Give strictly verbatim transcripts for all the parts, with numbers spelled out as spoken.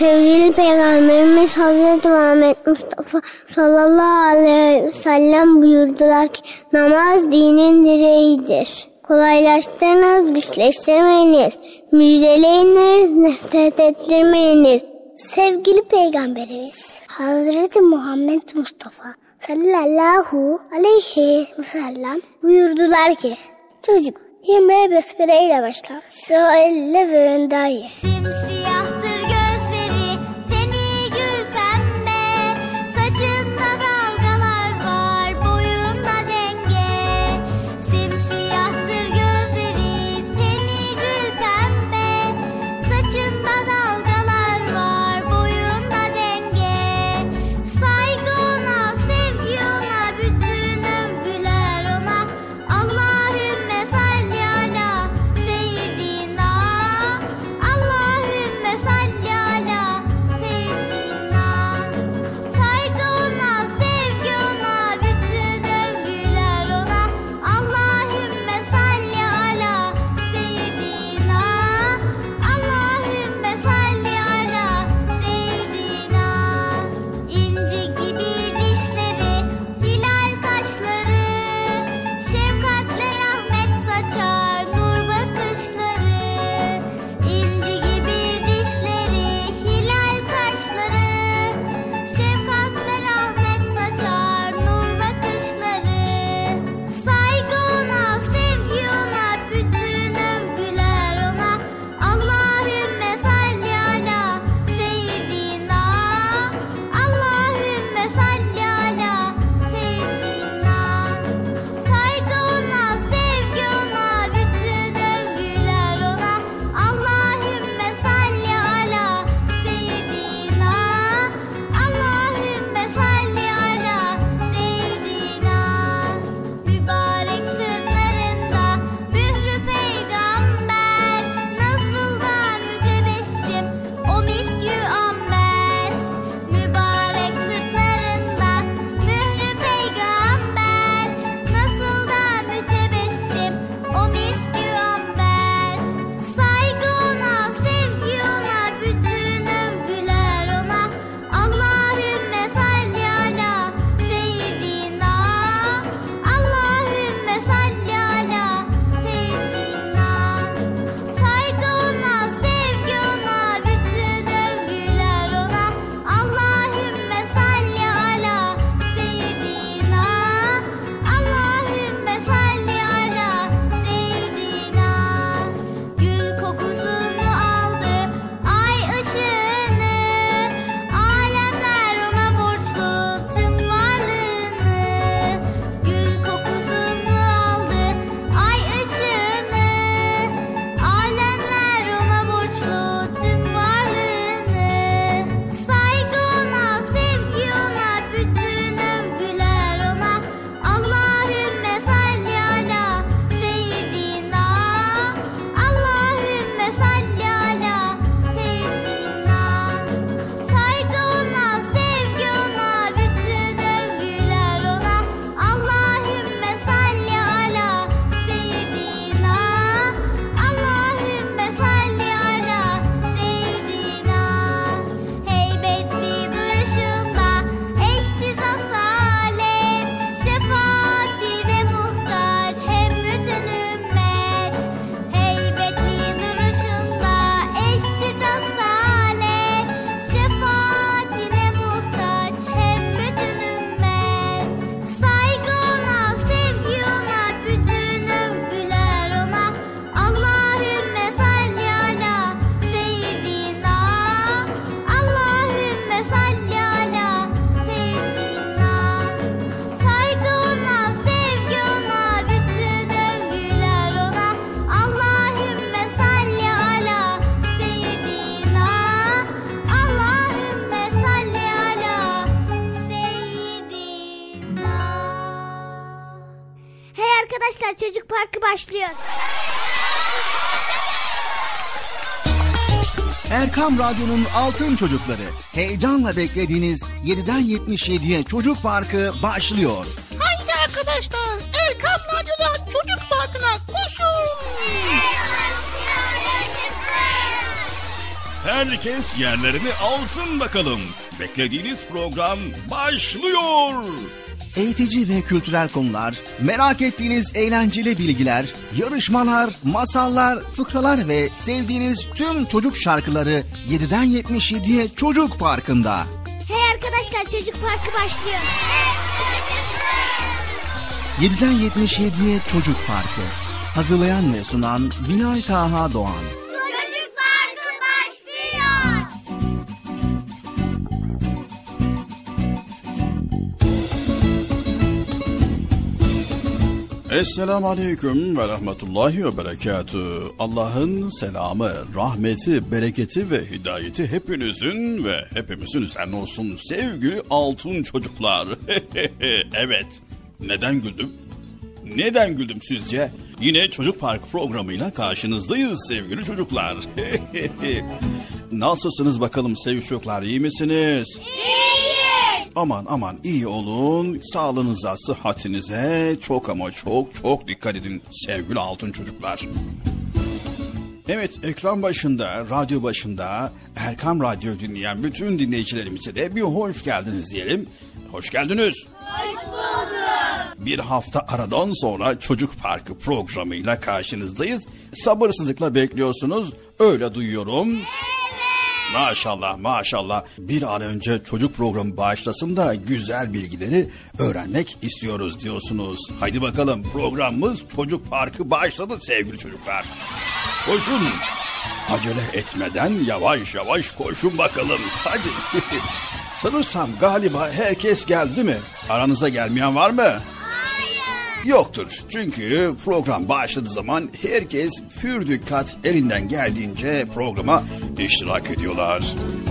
sevgili Peygamberimiz Hazreti Muhammed Mustafa sallallahu aleyhi ve sellem buyurdular ki namaz dinin direğidir. Kolaylaştırınız, güçleştirmeyiniz, müjdeleyiniz, nefret ettirmeyiniz. Sevgili Peygamberimiz Hazreti Muhammed Mustafa sallallahu aleyhi ve sellem buyurdular ki çocuk yemeğe besmele ile başlar. Söyle ve önden ye. Simsiyahtır gözleri, teni gül pembe, saçında dalgalar var, boyunda denge. Simsiyahtır gözleri, teni gül pembe, saçında dalgalar var, boyunda denge. Saygı ona, sevgi ona, bütün övgüler ona. Allahümme salli ala seyyidina. Allahümme salli ala seyyidina. Saygı ona, sevgi ona, bütün övgüler ona. Allahümme salli ala seyyidina. Allahümme salli ala seyyidina. İnci gibi dişleri, hilal kaşları, şefkatle rahmet saçar nur bakışları. İnci gibi dişleri, hilal kaşları, şefkatle rahmet saçar nur bakışları. Saygı ona, sevgi ona, bütün övgüler ona. Allahümme salli ala seyyidina. Allahümme salli ala seyyidina. Saygı ona, sevgi ona, bütün övgüler ona. Allahümme salli ala seyyidina. Allahümme salli ala seyyidina. Mübarek sırtlarında mührü peygamber, nasıl da mütebessim o miskü amber. Mübarek sırtlarında mührü peygamber, nasıl da mütebessim o miskü amber. Saygı ona, sevgi ona, bütün övgüler ona. Allahümme salli ala seyyidina. Allahümme salli ala seyyidina. Saygı ona, sevgi ona, bütün övgüler ona. Allahümme salli ala seyyidina. Allahümme salli ala seyyidina. Gül kokusunu aldı, ay ışığını, alemler ona borçlu tüm varlığını. Gül kokusunu aldı, ay ışığını, alemler ona borçlu tüm varlığını. Saygı ona, sevgi ona, bütün övgüler ona. Allahümme salli ala seyyidina. Allahümme salli ala seyyidina. Saygı ona, sevgi ona, bütün övgüler ona. Allahümme salli ala seyyidina. Allahümme salli ala seyyidina. Heybetli duruşunda eşsiz asalet, şefaatine muhtaç hem bütün ümmet. Heybetli duruşunda eşsiz asalet, şefaatine muhtaç hem bütün ümmet. Saygı ona, sevgi ona, bütün övgüler ona. Allahümme salli ala seyyidina. Allahümme salli ala seyyidina. Saygı ona, sevgi ona, bütün övgüler ona. Allahümme salli ala seyyidina. Allahümme salli ala seyyidina. Hey arkadaşlar, çocuk parkı başlıyor. Erkam Radyo'nun Altın Çocukları. Heyecanla beklediğiniz yediden yetmiş yediye Çocuk Parkı başlıyor. Haydi arkadaşlar, Erkam Radyo'da Çocuk Parkı'na koşun. Her Herkes yerlerini alsın bakalım. Beklediğiniz program başlıyor. Eğitici ve kültürel konular, merak ettiğiniz eğlenceli bilgiler, yarışmalar, masallar, fıkralar ve sevdiğiniz tüm çocuk şarkıları yediden yetmiş yediye Çocuk Parkı'nda. Hey arkadaşlar, Çocuk Parkı başlıyor. yediden yetmiş yediye Çocuk Parkı. Hazırlayan ve sunan Binay Taha Doğan. Çocuk Parkı başlıyor. Esselamu Aleyküm ve Rahmetullahi ve Berekatühü. Allah'ın selamı, rahmeti, bereketi ve hidayeti hepinizin ve hepimizin üzerine olsun sevgili altın çocuklar. Evet, neden güldüm? Neden güldüm sizce? Yine Çocuk Park programıyla karşınızdayız sevgili çocuklar. Nasılsınız bakalım sevgili çocuklar, iyi misiniz? İyiyiz. Aman aman iyi olun, sağlığınıza, sıhhatinize çok ama çok çok dikkat edin sevgili altın çocuklar. Evet, ekran başında, radyo başında, Erkam Radyo dinleyen bütün dinleyicilerimize de bir hoş geldiniz diyelim. Hoş geldiniz. Hoş bulduk. Bir hafta aradan sonra Çocuk Parkı programıyla karşınızdayız. Sabırsızlıkla bekliyorsunuz, öyle duyuyorum. Evet. Maşallah maşallah, bir an önce çocuk programı başlasın da güzel bilgileri öğrenmek istiyoruz diyorsunuz. Haydi bakalım, programımız Çocuk Parkı başladı sevgili çocuklar. Koşun, acele etmeden yavaş yavaş koşun bakalım, hadi. Sanırsam galiba herkes geldi değil mi? Aranızda gelmeyen var mı? Hayır. Yoktur. Çünkü program başladığı zaman herkes pür dikkat elinden geldiğince programa iştirak ediyorlar.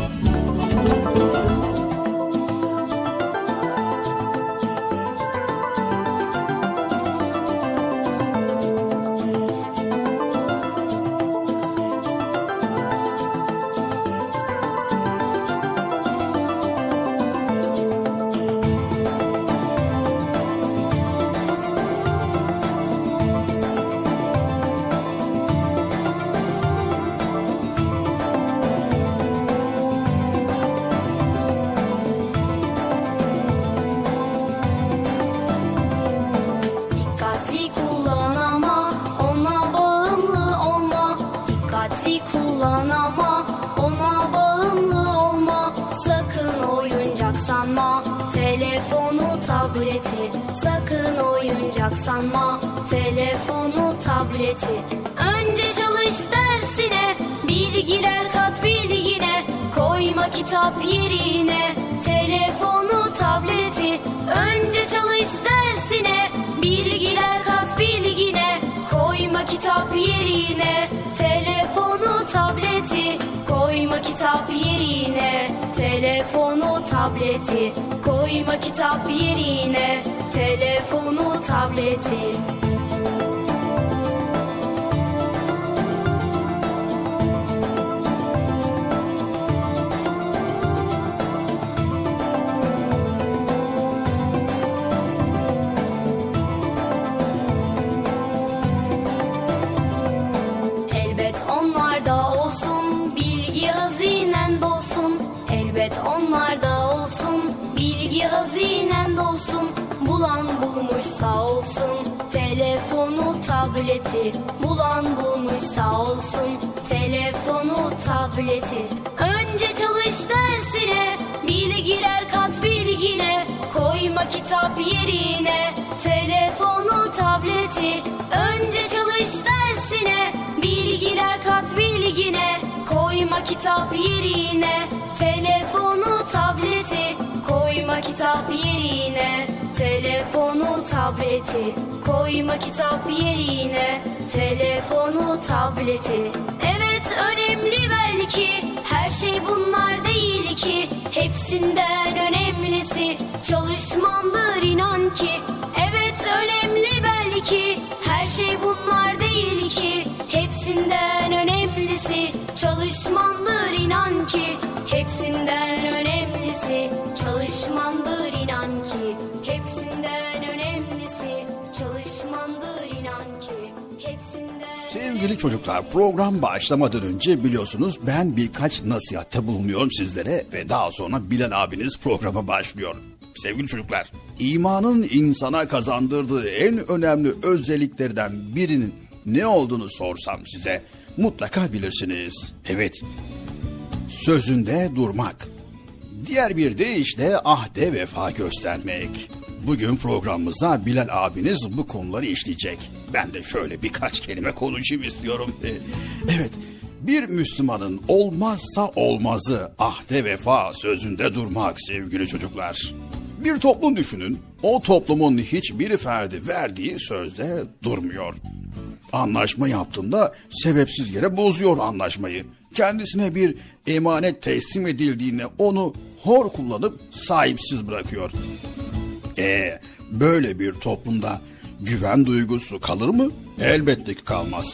Sanma telefonu, tableti. Önce çalış dersine, bilgiler kat bilgine. Koyma kitap yerine, telefonu, tableti. Önce çalış dersine, bilgiler kat bilgine. Koyma kitap yerine, telefonu, tableti. Koyma kitap yerine, telefonu, tableti. Koyma kitap yerine, telefonu, tableti. Elbet onlarda olsun, bilgi hazinen dolsun. Elbet onlarda olsun, bilgi hazinen dolsun. Bulan bulmuş sağ olsun, telefonu, tableti. Bulan bulmuş sağ olsun, telefonu, tableti. Önce çalış dersine, bilgiler kat bilgine. Koyma kitap yerine, telefonu, tableti. Önce çalış dersine, bilgiler kat bilgine. Koyma kitap yerine, telefonu, tableti. Koyma kitap yerine, telefonu, tableti. Koyma kitap yerine, telefonu, tableti. Evet, önemli belki, her şey bunlar değil ki. Hepsinden önemlisi çalışmandır inan ki. Evet, önemli belki, her şey bunlar değil ki. Hepsinden önemlisi çalışmandır inan ki. Hepsinden önemlisi çalışmandır inan ki. Hepsinden önemlisi çalışmandır inan ki. Hepsinden Sevgili çocuklar, program başlamadan önce biliyorsunuz ben birkaç nasihatte bulunuyorum sizlere ve daha sonra Bilal abiniz programa başlıyor. Sevgili çocuklar, imanın insana kazandırdığı en önemli özelliklerden birinin ne olduğunu sorsam size mutlaka bilirsiniz. Evet, sözünde durmak. Diğer bir deyişle ahde vefa göstermek. Bugün programımızda Bilal abiniz bu konuları işleyecek. Ben de şöyle birkaç kelime konuşayım istiyorum. Evet, bir Müslümanın olmazsa olmazı ahde vefa, sözünde durmak sevgili çocuklar. Bir toplum düşünün, o toplumun hiçbir ferdi verdiği sözde durmuyor. Anlaşma yaptığında sebepsiz yere bozuyor anlaşmayı. Kendisine bir emanet teslim edildiğinde onu hor kullanıp sahipsiz bırakıyor. E böyle bir toplumda güven duygusu kalır mı? Elbette ki kalmaz.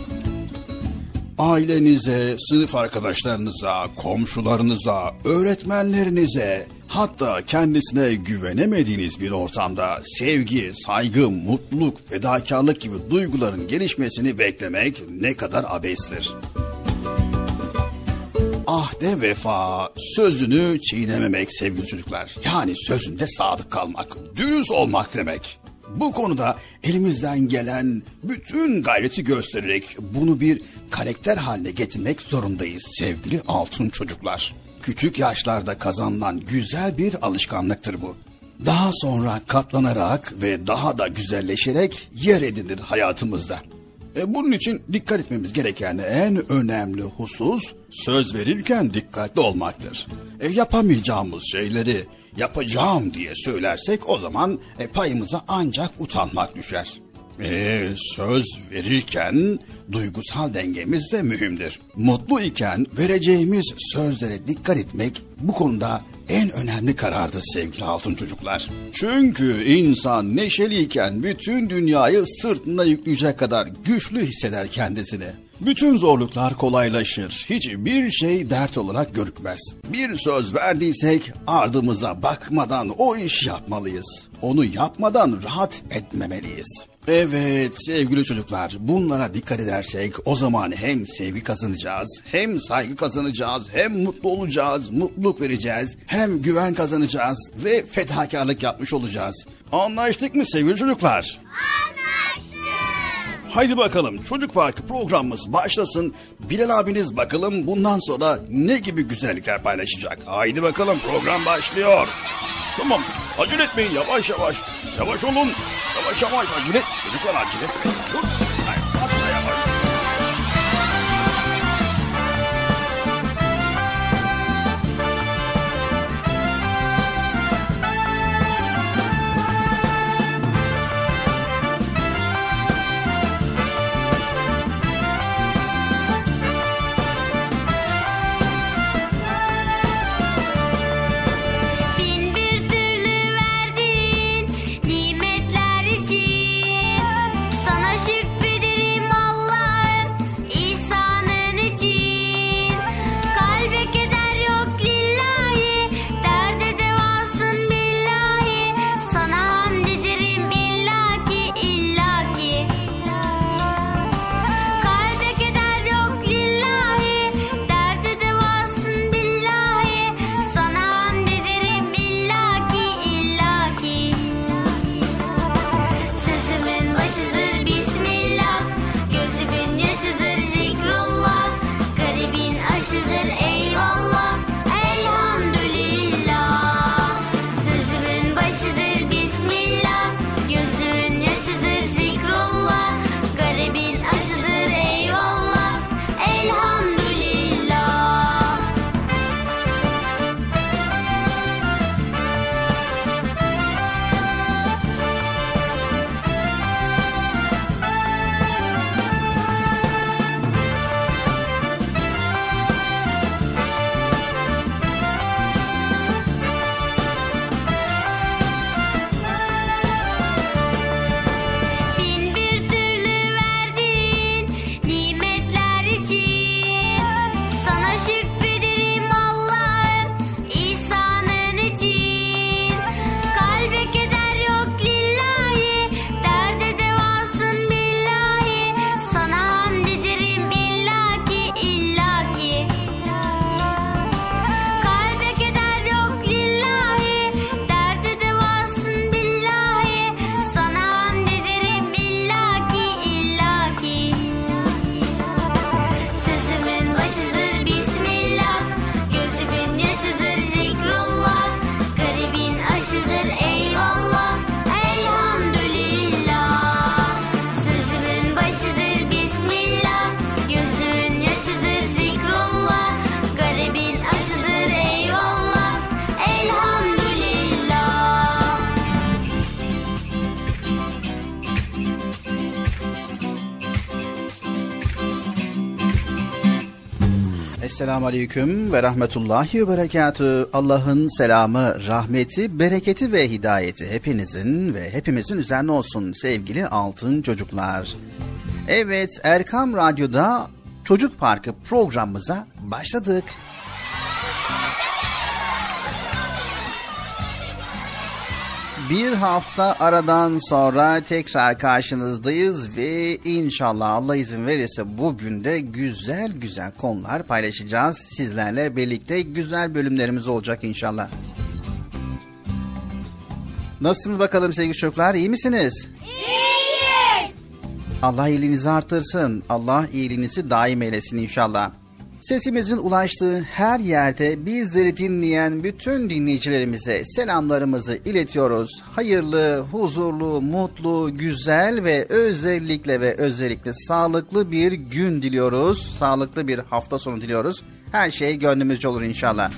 Ailenize, sınıf arkadaşlarınıza, komşularınıza, öğretmenlerinize, hatta kendisine güvenemediğiniz bir ortamda sevgi, saygı, mutluluk, fedakarlık gibi duyguların gelişmesini beklemek ne kadar abestir. Ahde vefa, sözünü çiğnememek sevgili çocuklar. Yani sözünde sadık kalmak, dürüst olmak demek. Bu konuda elimizden gelen bütün gayreti göstererek bunu bir karakter haline getirmek zorundayız sevgili altın çocuklar. Küçük yaşlarda kazanılan güzel bir alışkanlıktır bu. Daha sonra katlanarak ve daha da güzelleşerek yer edinir hayatımızda. E bunun için dikkat etmemiz gereken en önemli husus söz verirken dikkatli olmaktır. E yapamayacağımız şeyleri yapacağım diye söylersek o zaman e, payımıza ancak utanmak düşer. E, söz verirken duygusal dengemiz de mühimdir. Mutlu iken vereceğimiz sözlere dikkat etmek bu konuda en önemli karardır sevgili altın çocuklar. Çünkü insan neşeliyken bütün dünyayı sırtına yükleyecek kadar güçlü hisseder kendisini. Bütün zorluklar kolaylaşır. Hiçbir şey dert olarak görükmez. Bir söz verdiysek ardımıza bakmadan o işi yapmalıyız. Onu yapmadan rahat etmemeliyiz. Evet sevgili çocuklar, bunlara dikkat edersek o zaman hem sevgi kazanacağız, hem saygı kazanacağız, hem mutlu olacağız, mutluluk vereceğiz, hem güven kazanacağız ve fedakarlık yapmış olacağız. Anlaştık mı sevgili çocuklar? Anlaştık. Haydi bakalım Çocuk Parkı programımız başlasın. Bilal abiniz bakalım bundan sonra ne gibi güzellikler paylaşacak. Haydi bakalım, program başlıyor. Tamam, acele etmeyin, yavaş yavaş. Yavaş olun. Yavaş yavaş acele. Çocuklar acele. Dur. Hayır, basma yavaş. Bin bir türlü verdiğin nimetler için sana şükür. Esselamu Aleyküm ve Rahmetullahi ve Berekatü. Allah'ın selamı, rahmeti, bereketi ve hidayeti hepinizin ve hepimizin üzerine olsun sevgili altın çocuklar. Evet, Erkam Radyo'da Çocuk Parkı programımıza başladık. Bir hafta aradan sonra tekrar karşınızdayız ve inşallah Allah izin verirse bugün de güzel güzel konular paylaşacağız. Sizlerle birlikte güzel bölümlerimiz olacak inşallah. Nasılsınız bakalım sevgili çocuklar, iyi misiniz? İyiyiz. Allah iyiliğinizi artırsın. Allah iyiliğinizi daim eylesin inşallah. Sesimizin ulaştığı her yerde bizleri dinleyen bütün dinleyicilerimize selamlarımızı iletiyoruz. Hayırlı, huzurlu, mutlu, güzel ve özellikle ve özellikle sağlıklı bir gün diliyoruz. Sağlıklı bir hafta sonu diliyoruz. Her şey gönlümüzce olur inşallah.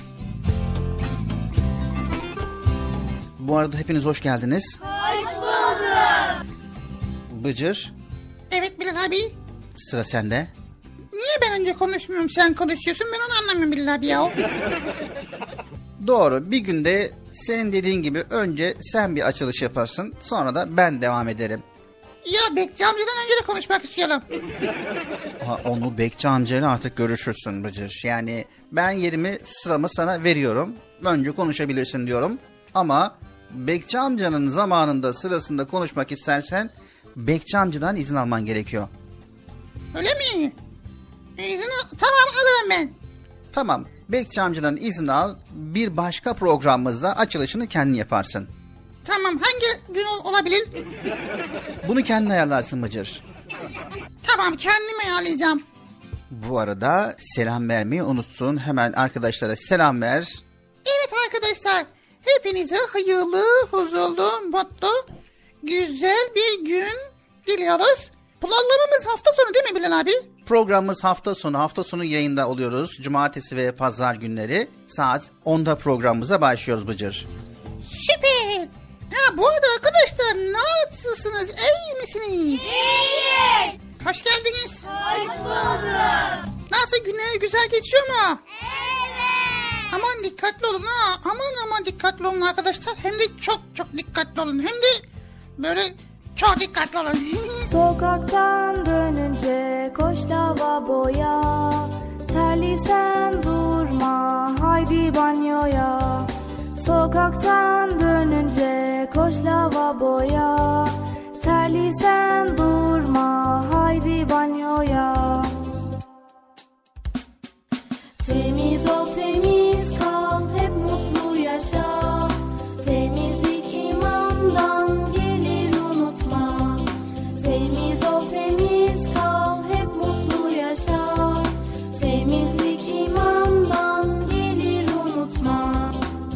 Bu arada hepiniz hoş geldiniz. Hoş bulduk. Bıcır. Evet Bilal abi. Sıra sende. Niye ben önce konuşmuyorum, sen konuşuyorsun, ben onu anlamıyorum Bilal abi ya. Doğru, bir günde senin dediğin gibi önce sen bir açılış yaparsın, sonra da ben devam ederim. Ya Bekçi amcadan önce de konuşmak istiyorum. Ha, onu Bekçi amcayla artık görüşürsün Bıcır. Yani ben yerimi, sıramı sana veriyorum. Önce konuşabilirsin diyorum. Ama Bekçi amcanın zamanında, sırasında konuşmak istersen Bekçi amcadan izin alman gerekiyor. Öyle mi? E, izin al- tamam alırım ben. Tamam, Bekçi amcadan izin al, bir başka programımızda açılışını kendin yaparsın. Tamam, hangi gün ol- olabilir? Bunu kendin ayarlarsın Bıcır. Tamam, kendim ayarlayacağım. Bu arada selam vermeyi unuttun. Hemen arkadaşlara selam ver. Evet arkadaşlar, hepinize hayırlı, huzurlu, mutlu, güzel bir gün diliyoruz. Programlarımız hafta sonu değil mi Bilal abi? Programımız hafta sonu. Hafta sonu yayında oluyoruz. Cumartesi ve pazar günleri saat onda programımıza başlıyoruz Bıcır. Süper. Ha, bu arada arkadaşlar nasılsınız? İyi misiniz? İyiyiz. Hoş geldiniz. Hoş bulduk. Nasıl, günler güzel geçiyor mu? Evet. Aman dikkatli olun ha. Aman aman dikkatli olun arkadaşlar. Hem de çok çok dikkatli olun. Hem de böyle çok dikkatli olun. Sokaktan dönünce koş lavaboya, terliysen durma haydi banyoya. Sokaktan dönünce koş lavaboya, terliysen durma haydi banyoya. Temiz ol temiz kal hep mutlu yaşa, temizlik imandan gelir unutma. Temiz ol temiz kal hep mutlu yaşa, temizlik imandan gelir unutma.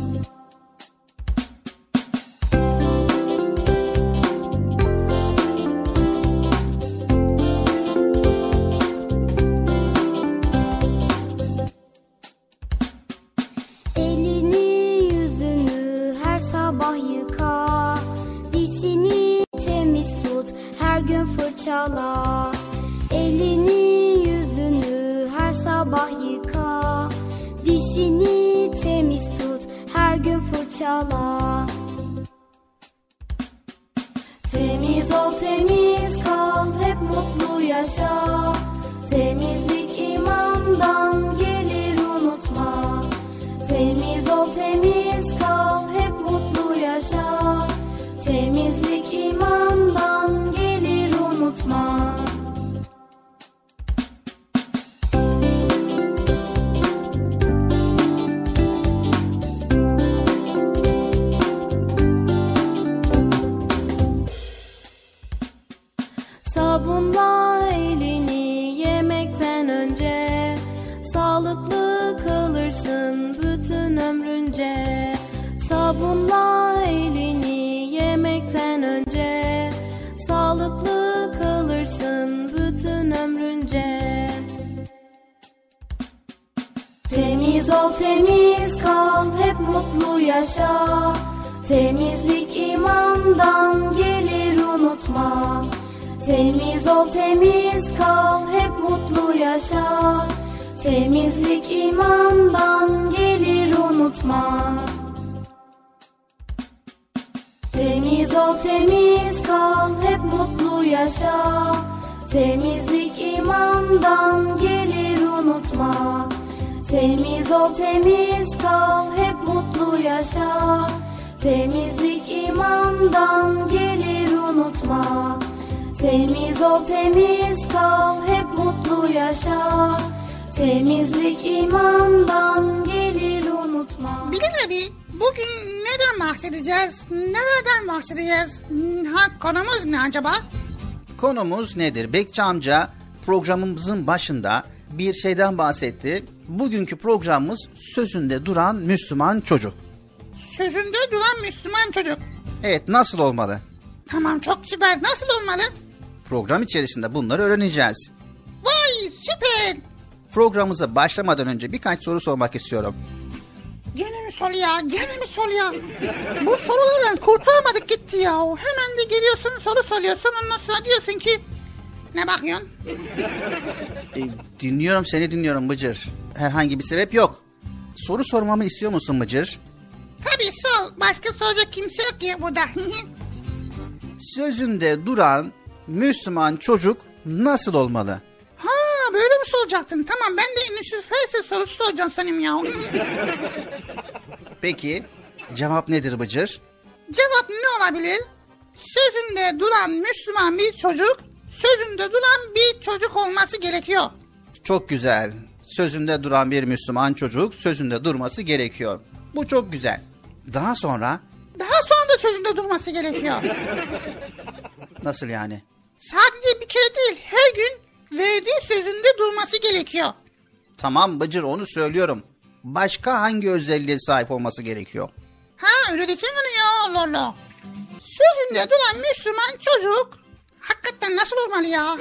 Elini yüzünü her sabah yıka, dişini temiz tut her gün fırçala. Elini yüzünü her sabah yıka, dişini temiz tut her gün fırçala. Temiz ol temiz kal hep mutlu yaşa, temizlik imandan gelir unutma. Temiz ol temiz kal hep mutlu yaşa, temizlik imandan gelir unutma. Sabunla elini yemekten önce, sağlıklı kalırsın bütün ömrünce. Sabunla elini yemekten önce, sağlıklı kalırsın bütün ömrünce. Temiz ol temiz kal hep mutlu yaşa, temizlik imandan gelir unutma. Temiz ol temiz kal hep mutlu yaşa, temizlik unutma. Temiz ol, temiz kal, hep mutlu yaşa. Temizlik imandan gelir unutma. Temiz ol, temiz kal, hep mutlu yaşa. Temizlik imandan gelir unutma. Temiz ol, temiz kal, hep mutlu yaşa. Temizlik imandan gelir unutma. Bilal abi, bugün neden bahsedeceğiz? Nereden bahsedeceğiz? Ha, konumuz ne acaba? Konumuz nedir? Bekçi amca programımızın başında bir şeyden bahsetti. Bugünkü programımız sözünde duran Müslüman çocuk. Sözünde duran Müslüman çocuk. Evet, nasıl olmalı? Tamam, çok süper. Nasıl olmalı? Program içerisinde bunları öğreneceğiz. Vay, süper. Programımıza başlamadan önce birkaç soru sormak istiyorum. Gene mi sol ya? Gene mi sol ya? Bu sorulardan kurtulamadık gitti ya. Hemen de geliyorsun, soru soruyorsun. Ondan sonra diyorsun ki ne bakıyorsun? E, dinliyorum seni dinliyorum Bıcır. Herhangi bir sebep yok. Soru sormamı istiyor musun Bıcır? Tabii sol. Başka soracak kimse yok ya burada. Sözünde duran Müslüman çocuk nasıl olmalı? Ha, böyle mi soracaktın? Tamam, ben de Yusuf Felsefe sorusu soracağım sanırım ya. Peki cevap nedir Bıcır? Cevap ne olabilir? Sözünde duran Müslüman bir çocuk, sözünde duran bir çocuk olması gerekiyor. Çok güzel. Sözünde duran bir Müslüman çocuk sözünde durması gerekiyor. Bu çok güzel. Daha sonra? Daha sonra da sözünde durması gerekiyor. Nasıl yani? Sadece bir kere değil, her gün verdiği sözünde durması gerekiyor. Tamam Bıcır, onu söylüyorum. Başka hangi özelliğe sahip olması gerekiyor? Ha, öyle desene ya, Allah Allah. Sözünde duran Müslüman çocuk hakikaten nasıl olmalı ya?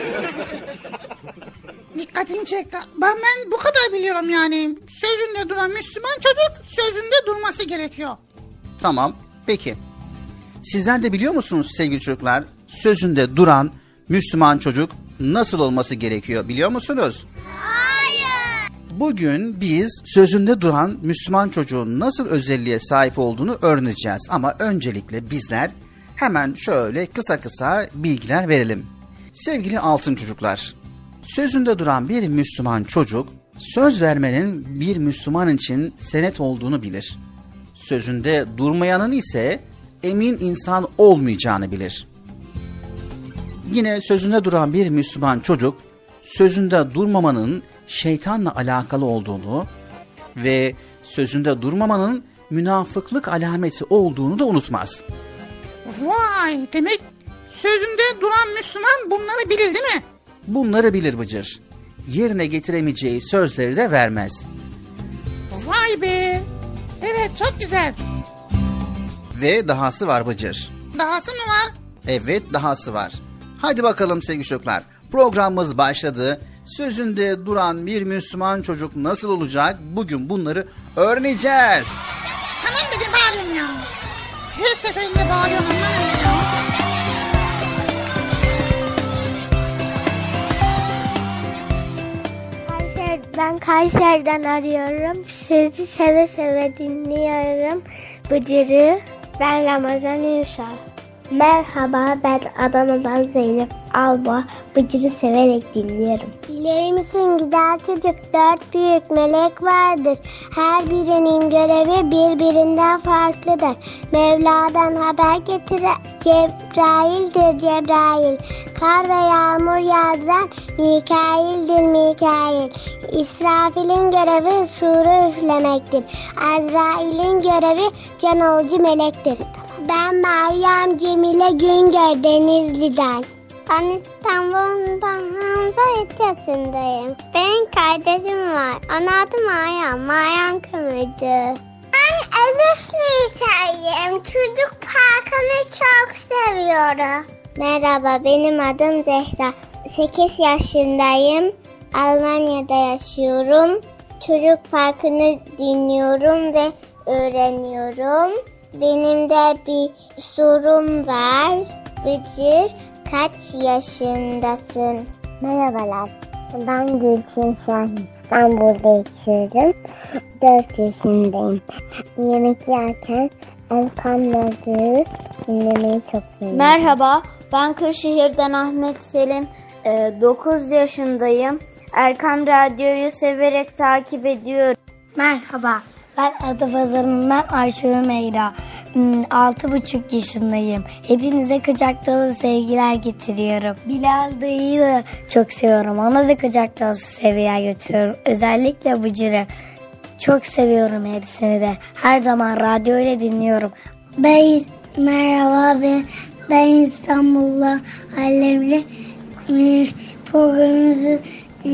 Dikkatimi çekti. Ben, ben bu kadar biliyorum yani. Sözünde duran Müslüman çocuk sözünde durması gerekiyor. Tamam, peki. Sizler de biliyor musunuz sevgili çocuklar? Sözünde duran Müslüman çocuk nasıl olması gerekiyor, biliyor musunuz? Hayır. Bugün biz sözünde duran Müslüman çocuğun nasıl özelliğe sahip olduğunu öğreneceğiz. Ama öncelikle bizler hemen şöyle kısa kısa bilgiler verelim. Sevgili altın çocuklar, sözünde duran bir Müslüman çocuk, söz vermenin bir Müslüman için senet olduğunu bilir. Sözünde durmayanın ise emin insan olmayacağını bilir. Yine sözünde duran bir Müslüman çocuk, sözünde durmamanın şeytanla alakalı olduğunu ve sözünde durmamanın münafıklık alameti olduğunu da unutmaz. Vay, demek sözünde duran Müslüman bunları bilir değil mi? Bunları bilir Bıcır. Yerine getiremeyeceği sözleri de vermez. Vay be. Evet, çok güzel. Ve dahası var Bıcır. Dahası mı var? Evet, dahası var. Hadi bakalım sevgili çocuklar. Programımız başladı. Sözünde duran bir Müslüman çocuk nasıl olacak? Bugün bunları öğreneceğiz. Tamam dedi, bağırıyorum ya. Her seferinde bağırıyorum, anlamıyorum ya. Kayseri, ben Kayseri'den arıyorum. Sizi seve seve dinliyorum. Bıcır'ı. Ben Ramazan Ünsal. Merhaba, ben Adana'dan Zeynep Alba. Bıcır'ı severek dinliyorum. Bilir misin güzel çocuk, dört büyük melek vardır. Her birinin görevi birbirinden farklıdır. Mevla'dan haber getiren Cebrail'dir Cebrail. Kar ve yağmur yağdıran Mikail'dir Mikail. İsrafil'in görevi sure üflemektir. Azrail'in görevi can alıcı melektir. Ben Meryem Cemile Güngör Denizli'den. Ben İstanbul'dan Hamza üç yaşındayım. Benim kardeşim var. Onun adı Meryem. Meryem Kıvırcık. Ben Elif Nisa'yım. Çocuk parkını çok seviyorum. Merhaba, benim adım Zehra. sekiz yaşındayım. Almanya'da yaşıyorum. Çocuk parkını dinliyorum ve öğreniyorum. Benim de bir sorum var. Bıcır, kaç yaşındasın? Merhabalar. Ben Gülçin Şahin. İstanbul'da yaşıyorum. dört yaşındayım. Yemek yerken Erkam Radyo'yu dinlemeyi çok seviyorum. Merhaba, ben Kırşehir'den Ahmet Selim. dokuz yaşındayım. Erkam Radyo'yu severek takip ediyorum. Merhaba, ben Adapazarı'ndan Ayşe Meyra. altı buçuk yaşındayım. Hepinize kucak dolu sevgiler getiriyorum. Bilal dayıyı da çok seviyorum. Ona da kucak dolu sevgiler götürüyorum. Özellikle Bıcır'ı. Çok seviyorum hepsini de. Her zaman radyo ile dinliyorum. Ben, merhaba ben, ben İstanbul'da Alem'le e, programınızı e,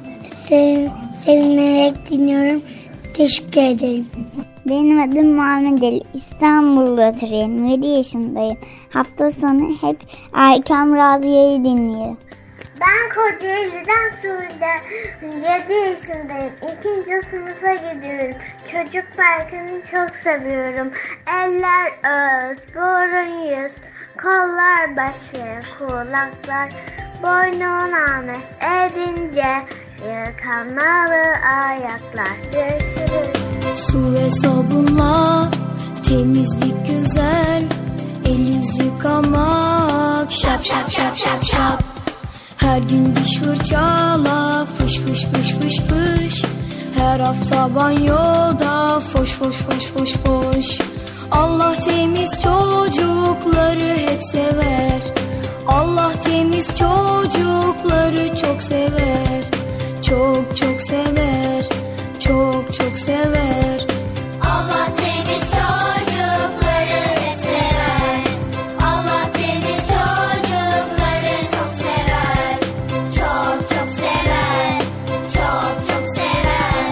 sev, sevinerek dinliyorum. Teşekkür ederim. Benim adım Muhammed Ali. İstanbul'da oturuyorum. yedi yaşındayım. Hafta sonu hep Erkam Radyo'yu dinliyorum. Ben Kocaeli'den Suudi, yedi yaşındayım. İkinci sınıfa gidiyorum. Çocuk parkını çok seviyorum. Eller ağız, burun yüz, kollar başı, kulaklar, boynun ames edince, yıkanmalı ayaklar. Görüşürüz. Su ve sabunla temizlik güzel, el yüz yıkamak şap şap şap şap şap. Her gün diş fırçala fış fış fış fış fış. Her hafta banyoda foş foş foş foş foş. Allah temiz çocukları hep sever. Allah temiz çocukları çok sever. Çok çok sever. Çok çok sever. Allah temiz çocukları hep sever. Allah temiz çocukları çok sever. Çok çok sever. Çok çok sever.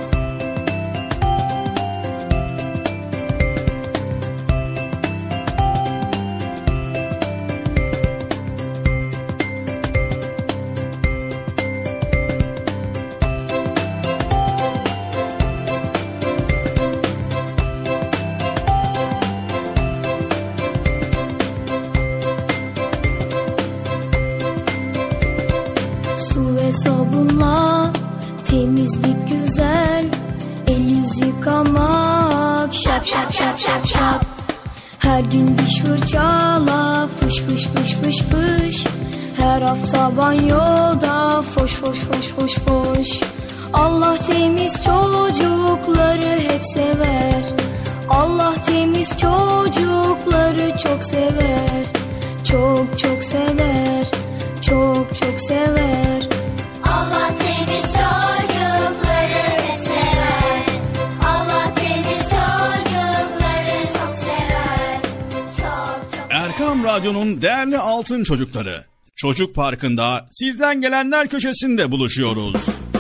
Su ve sabunla temizlik güzel, el yüz yıkamak şap şap şap şap şap. Her gün diş fırçala fış fış fış fış fış. Her hafta banyoda foş foş foş foş foş. Allah temiz çocukları hep sever. Allah temiz çocukları çok sever. Çok çok sever. Çok çok sever. Allah temiz çocukları hep sever. Allah temiz çocukları çok sever. Çok çok Erkam Radyo'nun değerli altın çocukları. Çocuk Parkı'nda sizden gelenler köşesinde buluşuyoruz.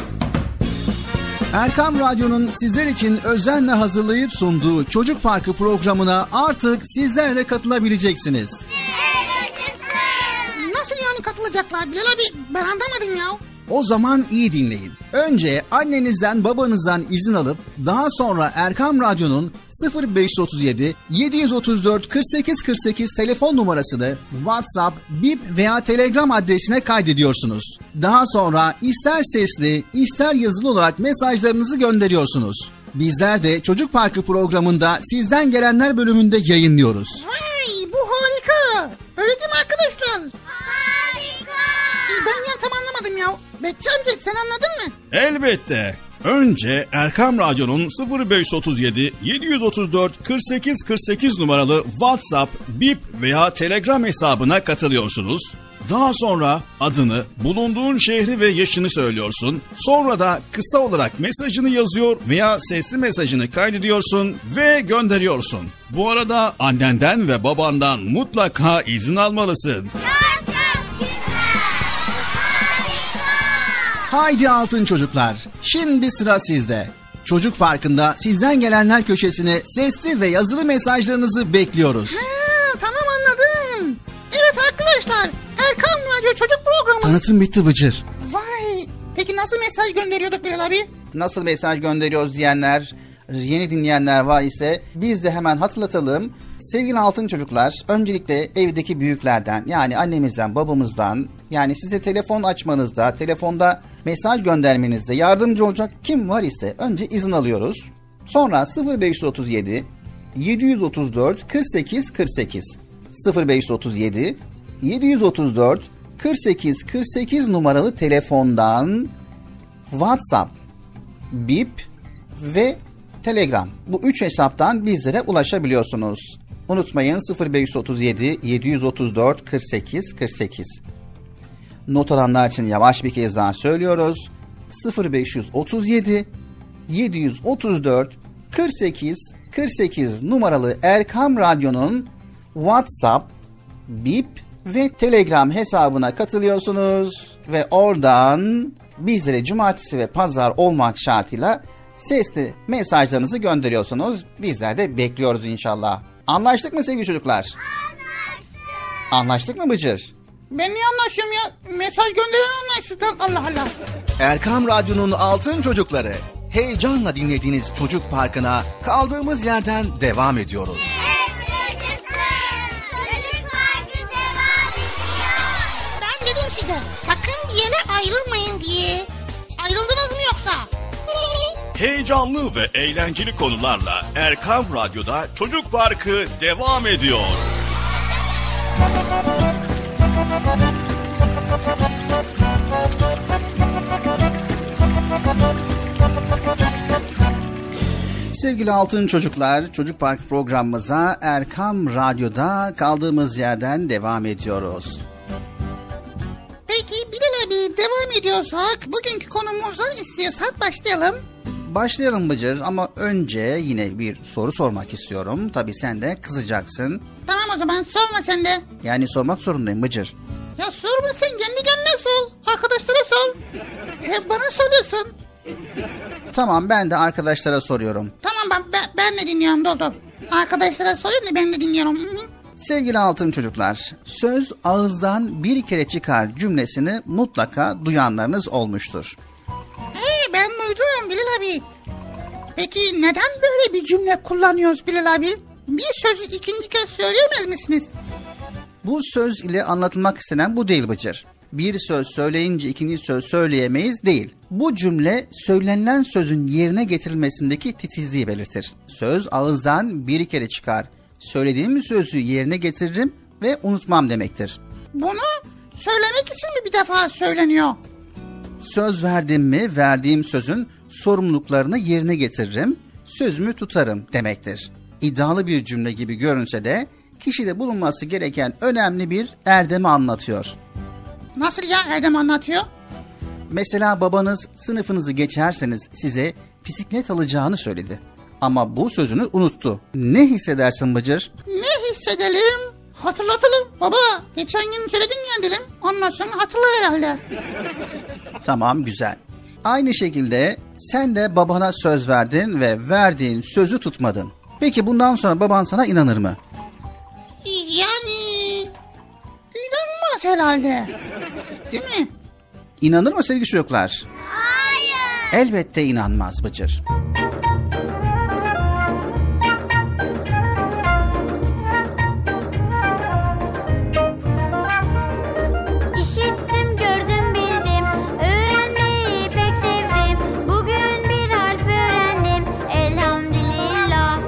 Erkam Radyo'nun sizler için özenle hazırlayıp sunduğu Çocuk Parkı programına artık sizler de katılabileceksiniz. Nasıl yani katılacaklar Bilal abi? Ben anlamadım ya. O zaman iyi dinleyin. Önce annenizden babanızdan izin alıp daha sonra Erkam Radyo'nun sıfır beş otuz yedi yedi otuz dört kırk sekiz kırk sekiz telefon numarasını WhatsApp, Bip veya Telegram adresine kaydediyorsunuz. Daha sonra ister sesli ister yazılı olarak mesajlarınızı gönderiyorsunuz. Bizler de Çocuk Parkı programında sizden gelenler bölümünde yayınlıyoruz. Vay, bu harika. Öyle değil mi arkadaşlar? harika. Ben ya tam anlamadım ya. Betçi amca sen anladın mı? Elbette. Önce Erkam Radyo'nun sıfır beş otuz yedi yedi otuz dört kırk sekiz kırk sekiz numaralı WhatsApp, Bip veya Telegram hesabına katılıyorsunuz. Daha sonra adını, bulunduğun şehri ve yaşını söylüyorsun. Sonra da kısa olarak mesajını yazıyor veya sesli mesajını kaydediyorsun ve gönderiyorsun. Bu arada annenden ve babandan mutlaka izin almalısın. Haydi altın çocuklar, şimdi sıra sizde. Çocuk Parkı'nda sizden gelenler köşesine sesli ve yazılı mesajlarınızı bekliyoruz. Ha, tamam anladım. Evet arkadaşlar, Erkam Radyo Çocuk Programı. Tanıtım bitti Bıcır. Vay, peki nasıl mesaj gönderiyorduk Bilal abi? Nasıl mesaj gönderiyoruz diyenler, yeni dinleyenler var ise biz de hemen hatırlatalım. Sevgili altın çocuklar, öncelikle evdeki büyüklerden yani annemizden, babamızdan Yani size telefon açmanızda, telefonda mesaj göndermenizde yardımcı olacak kim var ise önce izin alıyoruz. Sonra sıfır beş otuz yedi yedi otuz dört kırk sekiz kırk sekiz sıfır beş otuz yedi yedi otuz dört kırk sekiz kırk sekiz numaralı telefondan WhatsApp, Bip ve Telegram, bu üç hesaptan bizlere ulaşabiliyorsunuz. Unutmayın sıfır beş otuz yedi yedi otuz dört kırk sekiz kırk sekiz. Not alanlar için yavaş bir kez daha söylüyoruz. sıfır beş otuz yedi yedi otuz dört kırk sekiz kırk sekiz numaralı Erkam Radyo'nun WhatsApp, Bip ve Telegram hesabına katılıyorsunuz ve oradan bizlere cumartesi ve pazar olmak şartıyla sesli mesajlarınızı gönderiyorsunuz. Bizler de bekliyoruz inşallah. Anlaştık mı sevgili çocuklar? Anlaştık. Anlaştık mı Bıcır? Ben niye anlaşıyorum ya? Mesaj gönderen anlaştık. Allah Allah. Erkam Radyo'nun Altın Çocukları. Heyecanla dinlediğiniz Çocuk Parkı'na kaldığımız yerden devam ediyoruz. Çocuk Parkı devam ediyor. Ben dedim size sakın bir yere ayrılmayın diye. Ayrıldınız mı yoksa? Heyecanlı ve eğlenceli konularla Erkam Radyo'da Çocuk Parkı devam ediyor. Sevgili Altın Çocuklar, Çocuk Park programımıza Erkam Radyo'da kaldığımız yerden devam ediyoruz. Peki Bilal abi devam ediyorsak bugünkü konumuza istiyorsak başlayalım. Başlayalım Bıcır ama önce yine bir soru sormak istiyorum. Tabii sen de kızacaksın. Tamam o zaman sorma sen de. Yani sormak zorundayım Bıcır. Ya sorma sen kendi kendine sor. Arkadaşlara sor. Hep bana soruyorsun. Tamam ben de arkadaşlara soruyorum. Tamam ben, ben, ben de dinliyorum Dodo. Arkadaşlara sorayım da ben de dinliyorum. Hı-hı. Sevgili Altın Çocuklar, söz ağızdan bir kere çıkar cümlesini mutlaka duyanlarınız olmuştur. He ben duydum Bilal abi. Peki neden böyle bir cümle kullanıyoruz Bilal abi? Bir sözü ikinci kez söyleyemez misiniz? Bu söz ile anlatılmak istenen bu değil Bıcır. Bir söz söyleyince ikinci söz söyleyemeyiz değil. Bu cümle söylenilen sözün yerine getirilmesindeki titizliği belirtir. Söz ağızdan bir kere çıkar. Söylediğim sözü yerine getiririm ve unutmam demektir. Bunu söylemek için mi bir defa söyleniyor? Söz verdim mi verdiğim sözün sorumluluklarını yerine getiririm, sözümü tutarım demektir. İddialı bir cümle gibi görünse de kişide bulunması gereken önemli bir erdemi anlatıyor. Nasıl ya erdem anlatıyor? Mesela babanız sınıfınızı geçerseniz size bisiklet alacağını söyledi. Ama bu sözünü unuttu. Ne hissedersin Bıcır? Ne hissedelim? Hatırlatalım. Baba geçen gün söyledin ya dedim. Ondan sonra hatırla herhalde. Tamam güzel. Aynı şekilde sen de babana söz verdin ve verdiğin sözü tutmadın. Peki bundan sonra baban sana inanır mı? Yani inanmaz herhalde. Değil mi? İnanır mı sevgili çocuklar? Hayır. Elbette inanmaz Bıcır. İşittim, gördüm, bildim. Öğrenmeyi pek sevdim. Bugün bir harf öğrendim. Elhamdülillah.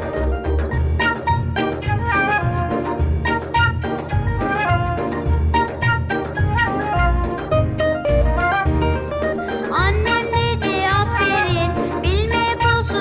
Annem dedi aferin. Bilmek olsun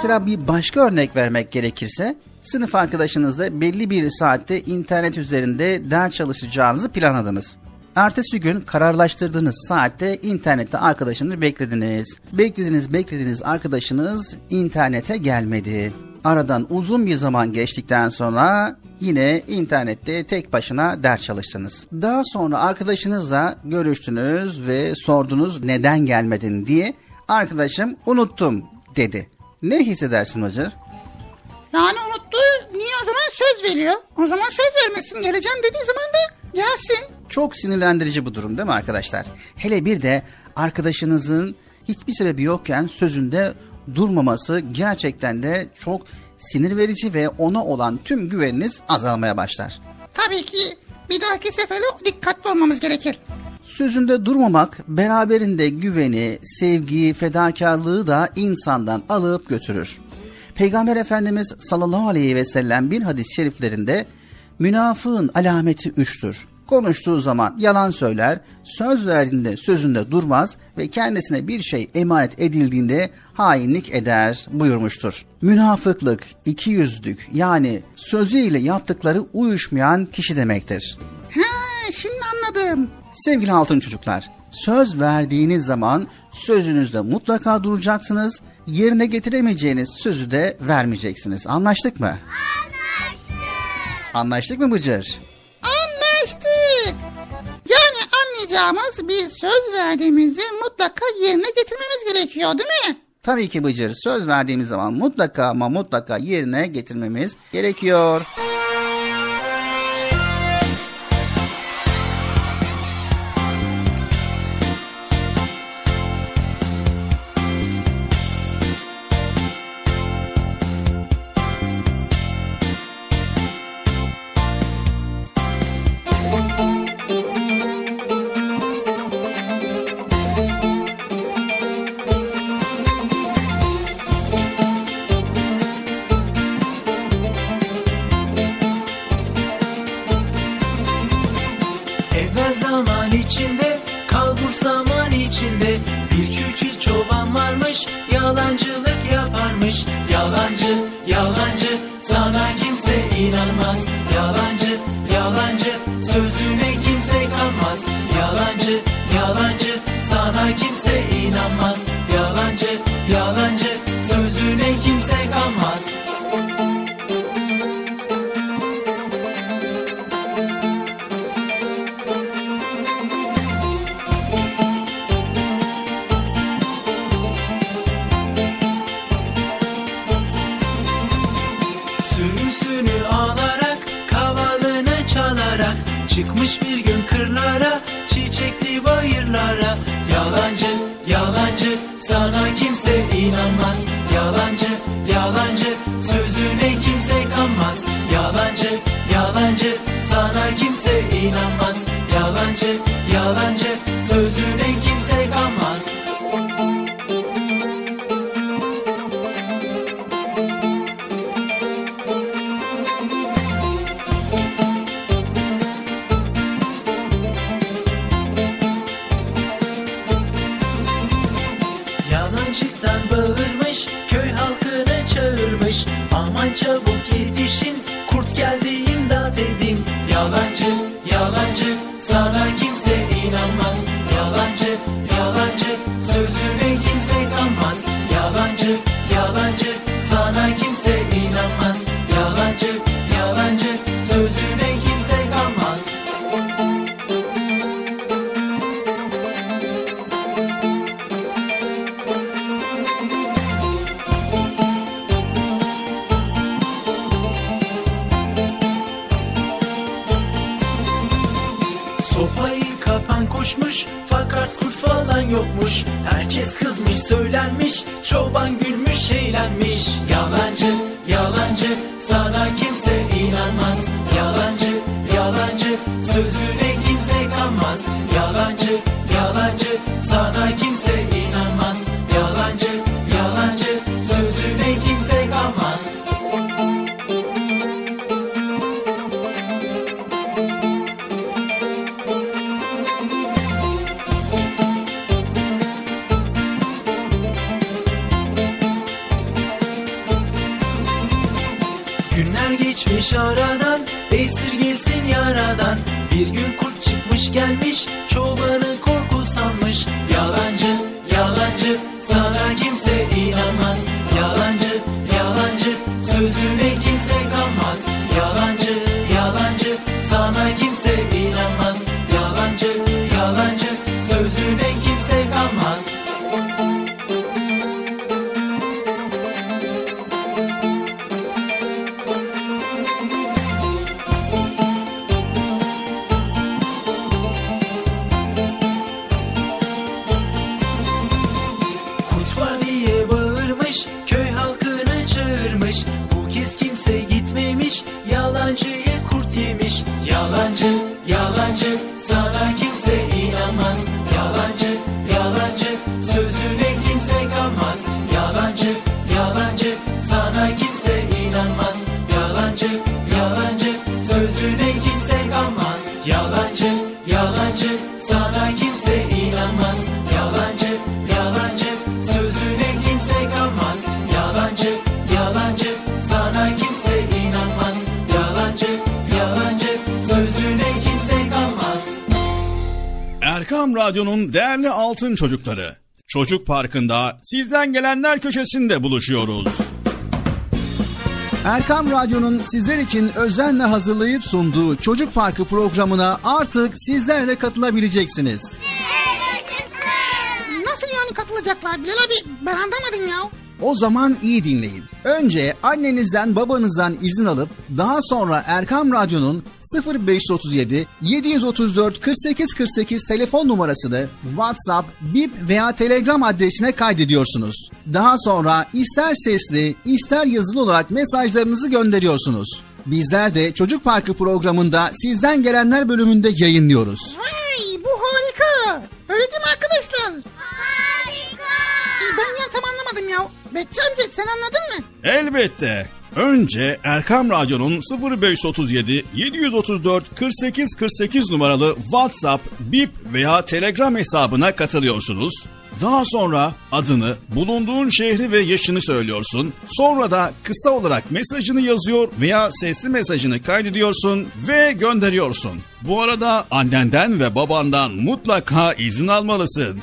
Mesela bir başka örnek vermek gerekirse, sınıf arkadaşınızla belli bir saatte internet üzerinde ders çalışacağınızı planladınız. Ertesi gün kararlaştırdığınız saatte internette arkadaşınızı beklediniz. Beklediniz beklediniz arkadaşınız internete gelmedi. Aradan uzun bir zaman geçtikten sonra yine internette tek başına ders çalıştınız. Daha sonra arkadaşınızla görüştünüz ve sordunuz neden gelmedin diye. Arkadaşım unuttum dedi. Ne hissedersin Bıcır? Yani unuttu, niye o zaman söz veriyor? O zaman söz vermesin, geleceğim dediği zaman da gelsin. Çok sinirlendirici bu durum değil mi arkadaşlar? Hele bir de arkadaşınızın hiçbir sebebi yokken sözünde durmaması gerçekten de çok sinir verici ve ona olan tüm güveniniz azalmaya başlar. Tabii ki bir dahaki sefere dikkatli olmamız gerekir. Sözünde durmamak beraberinde güveni, sevgiyi, fedakarlığı da insandan alıp götürür. Peygamber Efendimiz sallallahu aleyhi ve sellem bir hadis-i şeriflerinde münafığın alameti üçtür. Konuştuğu zaman yalan söyler, söz verdiğinde sözünde durmaz ve kendisine bir şey emanet edildiğinde hainlik eder buyurmuştur. Münafıklık, ikiyüzlülük yani sözüyle yaptıkları uyuşmayan kişi demektir. Ha, şimdi anladım. Sevgili altın çocuklar, söz verdiğiniz zaman sözünüzde mutlaka duracaksınız, yerine getiremeyeceğiniz sözü de vermeyeceksiniz. Anlaştık mı? Anlaştık. Anlaştık mı Bıcır? Anlaştık. Yani anlayacağımız bir söz verdiğimizde mutlaka yerine getirmemiz gerekiyor değil mi? Tabii ki Bıcır. Söz verdiğimiz zaman mutlaka ama mutlaka yerine getirmemiz gerekiyor. Yalancılık yaparmış. Yalancı, yalancı, sana kimse inanmaz. Yalancı, yalancı, sözüne kimse kanmaz. Yalancı, yalancı, sana kimse inanmaz. Yalancı, yalancı, sözüne kimse kanmaz. Çıkmış bir gün kırlara, çiçekli bayırlara. Yalancı, yalancı, sana kimse inanmaz. Yalancı, yalancı, sözüne kimse kanmaz. Yalancı, yalancı, sana kimse inanmaz. Yalancı, yalancı, sözüne kimse kanmaz. Aman çabuk yetişin, kurt geldi imdat edin. Yalancı, yalancı, sana kimse inanmaz. Yalancı, yalancı, sözüne kimse kanmaz. Yalancı, yalancı, sana kimse inanmaz. Yalancı, yalancı, sözüne kimse kanmaz. Koşmuş, fakat kurt falan yokmuş. Herkes kızmış, söylenmiş, çoban gülmüş, eğlenmiş. Yalancı, yalancı, sana kimse inanmaz. Yalancı, yalancı, sözüne kimse kanmaz. Yalancı, yalancı, sana kimse inanmaz. Yalancı, yalancı, sözüne kimse kanmaz. çıkmış aradan, esirgesin yaradan. Bir gün kurt çıkmış gelmiş, çobanı korku salmış. Yalancı, yalancı, sana kimse inanmaz. Yalancı, yalancı, sözüne kimse kanmaz. Yalancı, yalancı, sana kimse inanmaz. Yalancı, yalancı, sözüne kimse kanmaz. Kurt var diye bağırmış, köy halkını çağırmış. Bu kez kimse gitmemiş, yalancıyı kurt yemiş. Yalancı, yalancı, sana kimse inanmaz. Yalancı, yalancı, sözüne kimse kanmaz. Yalancı, yalancı, sana kimse inanmaz. Yalancı, yalancı, sözüne kimse kanmaz. Yalancı, yalancı, sana kimse inanmaz. Yalancı, yalancı, sözüne kimse kanmaz. Yalancı, yalancı, sana kimse inanmaz. Yalancı, yalancı, sözüne kimse kanmaz. Erkam Radyo'nun değerli altın çocukları, Çocuk Parkı'nda sizden gelenler köşesinde buluşuyoruz. Erkam Radyo'nun sizler için özenle hazırlayıp sunduğu Çocuk Parkı programına artık sizler de katılabileceksiniz. Nasıl yani katılacaklar Bilal abi? Ben anlamadım ya. O zaman iyi dinleyin. Önce annenizden babanızdan izin alıp daha sonra Erkam Radyo'nun sıfır beş otuz yedi yedi otuz dört kırk sekiz kırk sekiz telefon numarasını WhatsApp, Bip veya Telegram adresine kaydediyorsunuz. Daha sonra ister sesli ister yazılı olarak mesajlarınızı gönderiyorsunuz. Bizler de Çocuk Parkı programında sizden gelenler bölümünde yayınlıyoruz. Vay, bu harika. Öyle değil mi arkadaşlar? Harika. Ben ya tam anlamadım ya. Betçi amca sen anladın mı? Elbette. Önce Erkam Radyo'nun sıfır beş otuz yedi yedi otuz dört kırk sekiz kırk sekiz numaralı WhatsApp, Bip veya Telegram hesabına katılıyorsunuz. Daha sonra adını, bulunduğun şehri ve yaşını söylüyorsun. Sonra da kısa olarak mesajını yazıyor veya sesli mesajını kaydediyorsun ve gönderiyorsun. Bu arada annenden ve babandan mutlaka izin almalısın.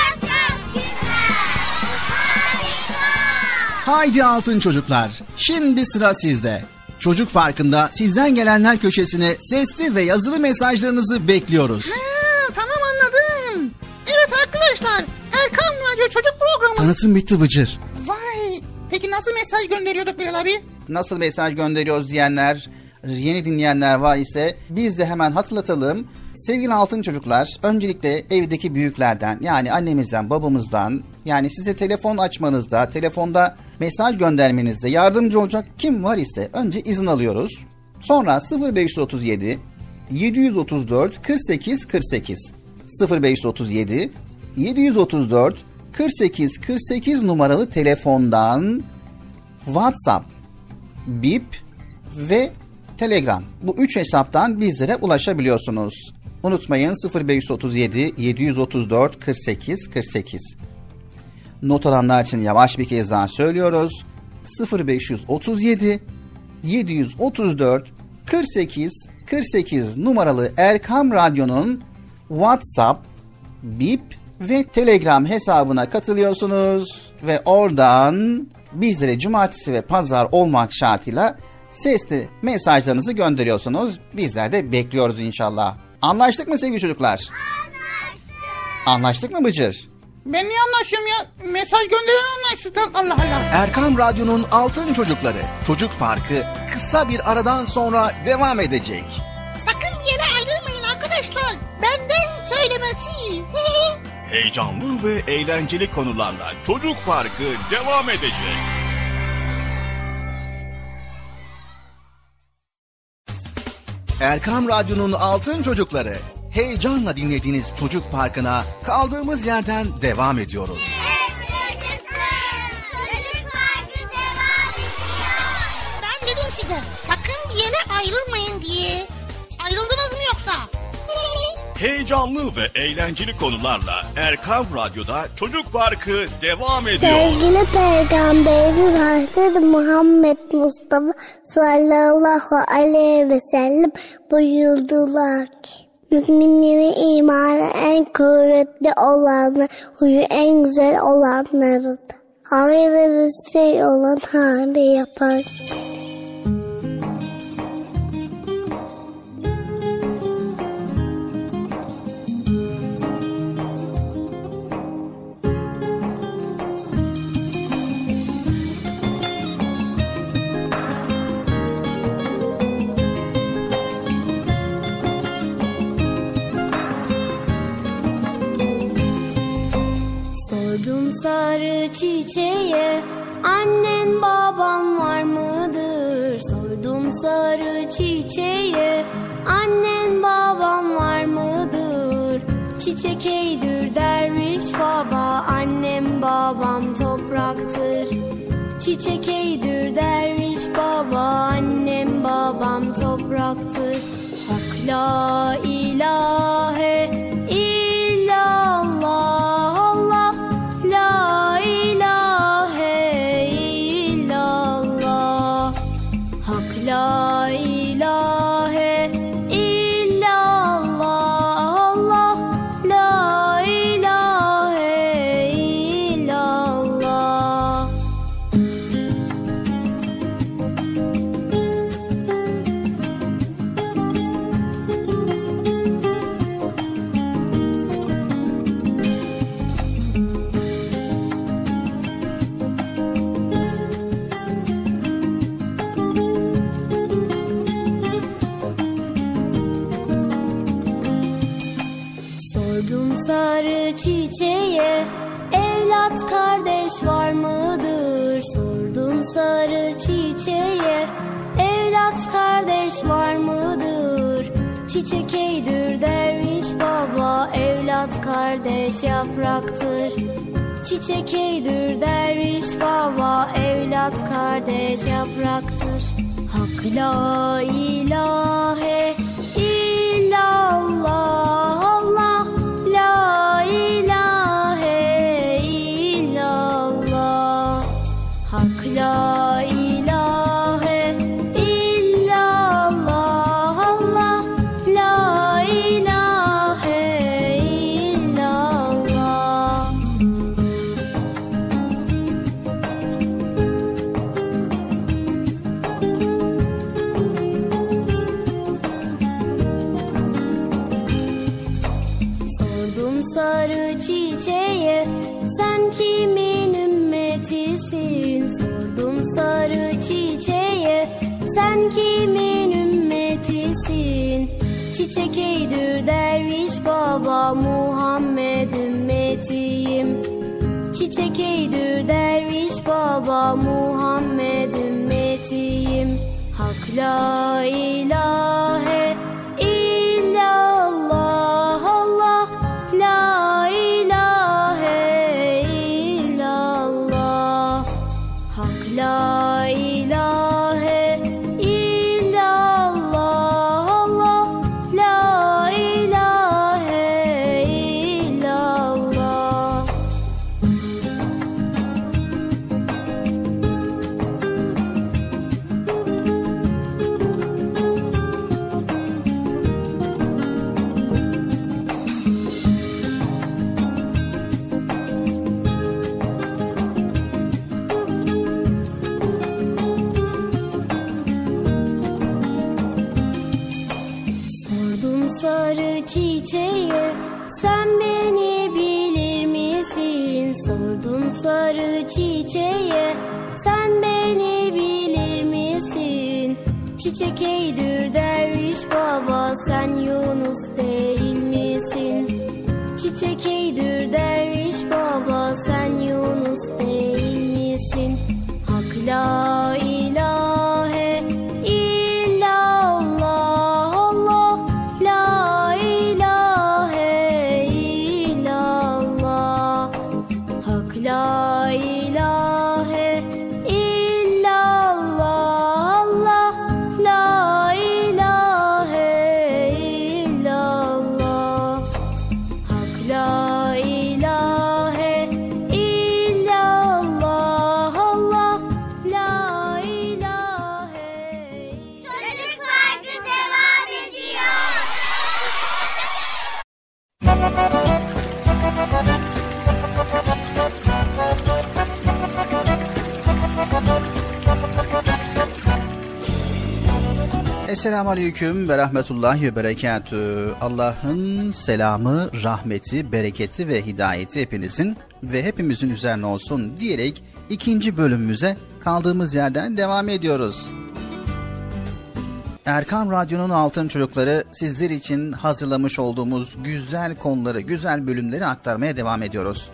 Haydi altın çocuklar, şimdi sıra sizde. Çocuk Parkı'nda sizden gelenler köşesine sesli ve yazılı mesajlarınızı bekliyoruz. Ha, tamam anladım. Evet arkadaşlar, Erkam Radyo Çocuk Programı. Tanıtım bitti Bıcır. Vay, peki nasıl mesaj gönderiyorduk Bilal abi? Nasıl mesaj gönderiyoruz diyenler, yeni dinleyenler var ise biz de hemen hatırlatalım. Sevgili altın çocuklar, öncelikle evdeki büyüklerden, yani annemizden, babamızdan, yani size telefon açmanızda, telefonda mesaj göndermenizde yardımcı olacak kim var ise önce izin alıyoruz. Sonra sıfır beş otuz yedi yedi otuz dört kırk sekiz kırk sekiz sıfır beş otuz yedi yedi otuz dört kırk sekiz kırk sekiz numaralı telefondan WhatsApp, Bip ve Telegram, bu üç hesaptan bizlere ulaşabiliyorsunuz. Unutmayın sıfır beş otuz yedi yedi otuz dört kırk sekiz kırk sekiz. Not alanlar için yavaş bir kez daha söylüyoruz. sıfır beş otuz yedi yedi otuz dört kırk sekiz kırk sekiz numaralı Erkam Radyo'nun WhatsApp, Bip ve Telegram hesabına katılıyorsunuz ve oradan bizlere cumartesi ve pazar olmak şartıyla sesli mesajlarınızı gönderiyorsunuz. Bizler de bekliyoruz inşallah. Anlaştık mı sevgili çocuklar? Anlaştık. Anlaştık mı Bıcır? Ben niye anlaşıyorum ya? Mesaj gönderen anlaştık. Allah Allah. Erkam Radyo'nun altın çocukları Çocuk Parkı kısa bir aradan sonra devam edecek. Sakın bir yere ayrılmayın arkadaşlar. Benden söylemesi. Heyecanlı ve eğlenceli konularla Çocuk Parkı devam edecek. Erkam Radyo'nun altın çocukları, heyecanla dinlediğiniz Çocuk Parkı'na kaldığımız yerden devam ediyoruz. Çocuk Parkı devam ediyor. Ben dedim size sakın bir yere ayrılmayın diye. Ayrıldınız mı yoksa? Heyecanlı ve eğlenceli konularla Erkam Radyo'da Çocuk Parkı devam ediyor. Sevgili Peygamberimiz Hazreti Muhammed Mustafa sallallahu aleyhi ve sellem buyurdular ki, müminlerin imanı en kuvvetli olanlar, huyu en güzel olanlarıdır. Hayırlı bir şey olan hali yapar. Sordum sarı çiçeğe, annen baban var mıdır? Sordum sarı çiçeğe, annen baban var mıdır? Çiçek eydür derviş baba, annem babam topraktır. Çiçek eydür derviş baba, annem babam topraktır. Hak la ilahe illallah. La ilahe illallah. Hak la ilahe illallah. Allah la ilahe illallah. Sordum sarı çiçeğe, evlat kardeş var mıdır? Sordum sarı çiçeğe, evlat kardeş var mıdır? Çiçek eydür derviş baba, evlat kardeş yapraktır. Çiçek eydür derviş baba, evlat kardeş yapraktır. Hak la ilahe illallah. Allah la ilahe illallah. Hak la ilahe illallah. Allah la ilahe illallah. Sordum sarı çiçeğe, sen kimin ümmetisin? Sordum sarı çiçeğe, sen kimin ümmetisin? Çiçek eydür derviş baba, Muhammed ümmetiyim. Çiçek eydür derviş baba, Muhammed ümmetiyim. Hak la ilahe illallah. Allah la ilahe illallah. Hak la ilahe illallah. Allah la ilahe illallah. Sordum sarı çiçeğe, sen beni bilir misin? Sordum sarı çiçeğe, sen beni bilir misin? Çiçek eydür derviş baba, sen Yunus değil misin? Çiçek eydür derviş baba, sen Yunus değil misin? Hak la ilahe illallah. Allah la ilahe illallah. Hak la ilahe illallah. Allah la ilahe illallah. Esselamu Aleyküm ve Rahmetullahi ve Berekatü. Allah'ın selamı, rahmeti, bereketi ve hidayeti hepinizin ve hepimizin üzerine olsun diyerek ikinci bölümümüze kaldığımız yerden devam ediyoruz. Erkam Radyo'nun Altın Çocukları sizler için hazırlamış olduğumuz güzel konuları, güzel bölümleri aktarmaya devam ediyoruz.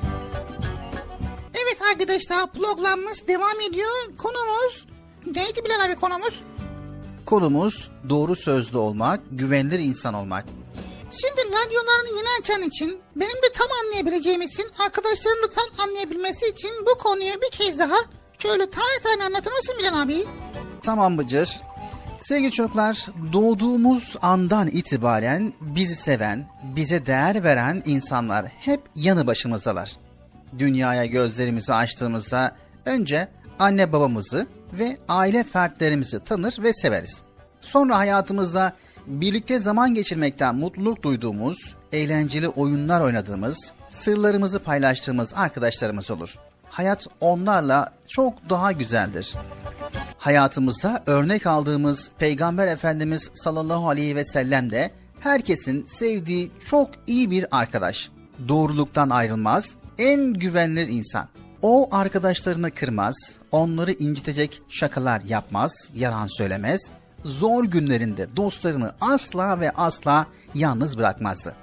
Evet arkadaşlar, programımız devam ediyor. Konumuz neydi Bilal abi konumuz? Konumuz doğru sözlü olmak, güvenilir insan olmak. Şimdi radyolarını yeni açan için, benim de tam anlayabileceğim için, arkadaşlarım da tam anlayabilmesi için bu konuyu bir kez daha şöyle tane tane anlatır mısın Bilal abi? Tamam Bıcır. Sevgili çocuklar, doğduğumuz andan itibaren bizi seven, bize değer veren insanlar hep yanı başımızdalar. Dünyaya gözlerimizi açtığımızda önce anne babamızı ve aile fertlerimizi tanır ve severiz. Sonra hayatımızda birlikte zaman geçirmekten mutluluk duyduğumuz, eğlenceli oyunlar oynadığımız, sırlarımızı paylaştığımız arkadaşlarımız olur. Hayat onlarla çok daha güzeldir. Hayatımızda örnek aldığımız Peygamber Efendimiz sallallahu aleyhi ve sellem de herkesin sevdiği çok iyi bir arkadaş. Doğruluktan ayrılmaz, en güvenilir insan. O arkadaşlarını kırmaz, onları incitecek şakalar yapmaz, yalan söylemez. Zor günlerinde dostlarını asla ve asla yalnız bırakmazdı.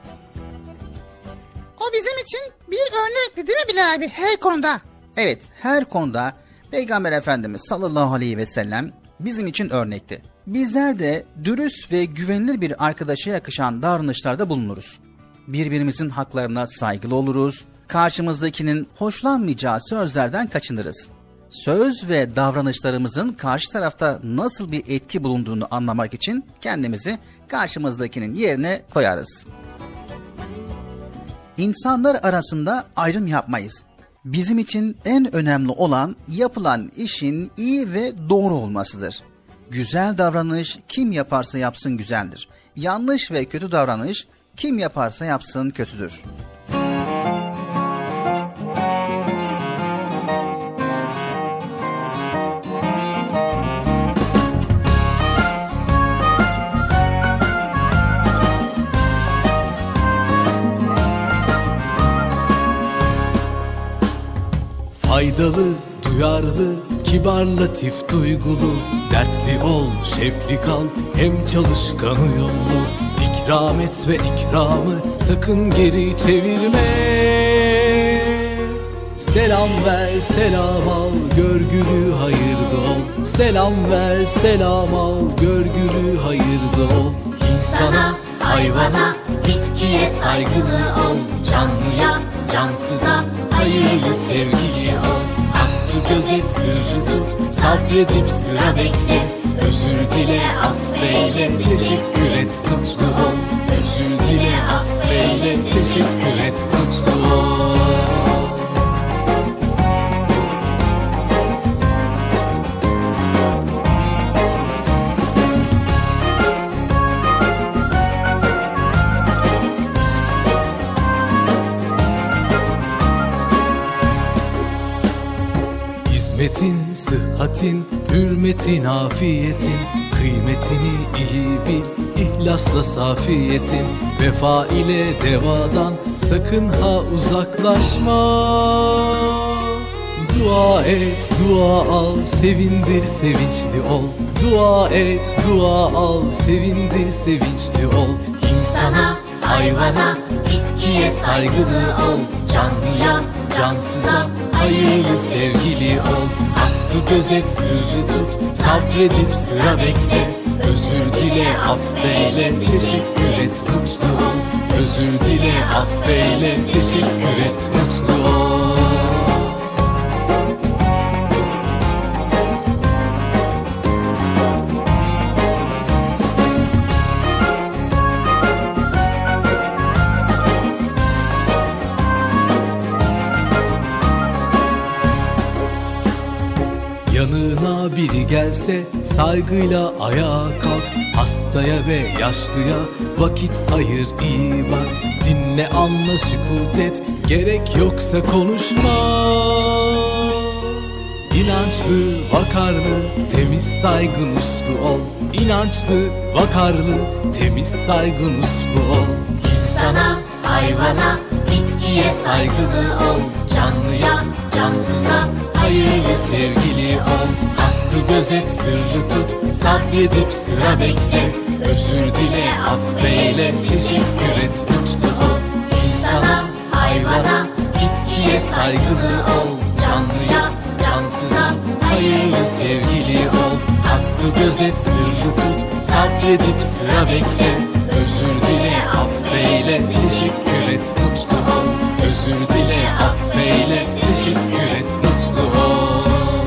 O bizim için bir örnekti değil mi Bilal abi her konuda? Evet, her konuda Peygamber Efendimiz sallallahu aleyhi ve sellem bizim için örnekti. Bizler de dürüst ve güvenilir bir arkadaşa yakışan davranışlarda bulunuruz. Birbirimizin haklarına saygılı oluruz. Karşımızdakinin hoşlanmayacağı sözlerden kaçınırız. Söz ve davranışlarımızın karşı tarafta nasıl bir etki bulunduğunu anlamak için kendimizi karşımızdakinin yerine koyarız. İnsanlar arasında ayrım yapmayız. Bizim için en önemli olan yapılan işin iyi ve doğru olmasıdır. Güzel davranış kim yaparsa yapsın güzeldir. Yanlış ve kötü davranış kim yaparsa yapsın kötüdür. Faydalı, duyarlı, kibar, latif, duygulu, dertli ol, şevkli kal, hem çalışkan uyumlu. İkram et ve ikramı sakın geri çevirme. Selam ver, selam al, görgülü hayırlı ol. Selam ver, selam al, görgülü hayırlı ol. İnsana, hayvana, bitkiye saygılı ol. Canlıya, cansıza hayırlı sevgili ol. Hakkı gözet, sırrı tut, sabredip sıra bekle. Özür dile, affeyle, teşekkür et, mutlu ol. Özür dile, affeyle, teşekkür et, mutlu ol. Hizmetin, sıhhatin, hürmetin, afiyetin, kıymetini iyi bil, ihlasla safiyetin. Vefa ile devadan sakın ha uzaklaşma. Dua et, dua al, sevindir, sevinçli ol. Dua et, dua al, sevindir, sevinçli ol. İnsana, hayvana, bitkiye saygılı ol. Canlıya, cansıza hayırlı sevgili ol. Hakkı gözet, sırrı tut, sabredip sıra bekle. Özür dile, affeyle, teşekkür et, mutlu ol. Özür dile, affeyle, teşekkür et, mutlu ol. Yanına biri gelse saygıyla ayağa kalk. Hastaya ve yaşlıya vakit ayır, iyi bak. Dinle, anla, sükut et, gerek yoksa konuşma. İnançlı, vakarlı, temiz, saygın, uslu ol. İnançlı, vakarlı, temiz, saygın, uslu ol. İnsana, hayvana, bitkiye saygılı ol. Canlıya, cansıza, hayırlı, sevgili ol. Hakkı gözet, sırrı tut, sabredip sıra bekle. Özür dile, affeyle, teşekkür et, mutlu ol. İnsana, hayvana, bitkiye saygılı ol. Canlıya, cansıza, hayırlı, sevgili ol. Hakkı gözet, sırrı tut, sabredip sıra bekle. Özür dile, affeyle, teşekkür et, mutlu ol. Özür dile, affeyle, teşekkür et, mutlu ol.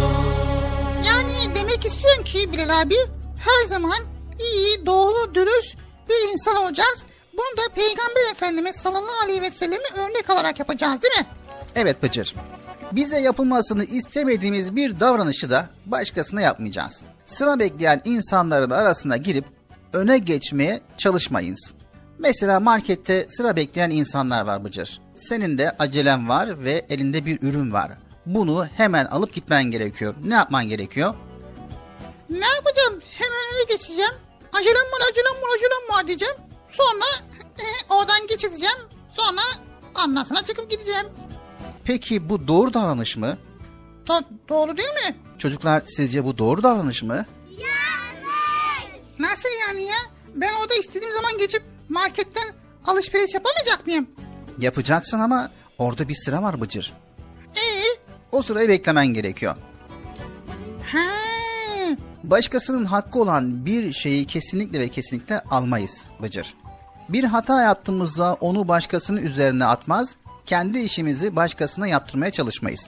Yani demek istiyorsun ki Bilal abi, her zaman iyi, doğru, dürüst bir insan olacağız. Bunu da Peygamber Efendimiz sallallahu aleyhi ve sellem'i örnek alarak yapacağız, değil mi? Evet Bıcır. Bize yapılmasını istemediğimiz bir davranışı da başkasına yapmayacağız. Sıra bekleyen insanların arasına girip öne geçmeye çalışmayınız. Mesela markette sıra bekleyen insanlar var Bıcır. Senin de acelen var ve elinde bir ürün var. Bunu hemen alıp gitmen gerekiyor. Ne yapman gerekiyor? Ne yapacağım? Hemen öne geçeceğim. Acelem var, acelem var, acelem var diyeceğim. Sonra e, oradan geçeceğim. Sonra ondan sonra çıkıp gideceğim. Peki bu doğru davranış mı? Do- doğru değil mi? Çocuklar, sizce bu doğru davranış mı? Yanlış. Nasıl yani ya? Ben orada istediğim zaman geçip marketten alışveriş yapamayacak mıyım? Yapacaksın ama orada bir sıra var Bıcır. Ee? O sırayı beklemen gerekiyor. Ha. Başkasının hakkı olan bir şeyi kesinlikle ve kesinlikle almayız Bıcır. Bir hata yaptığımızda onu başkasının üzerine atmaz, kendi işimizi başkasına yaptırmaya çalışmayız.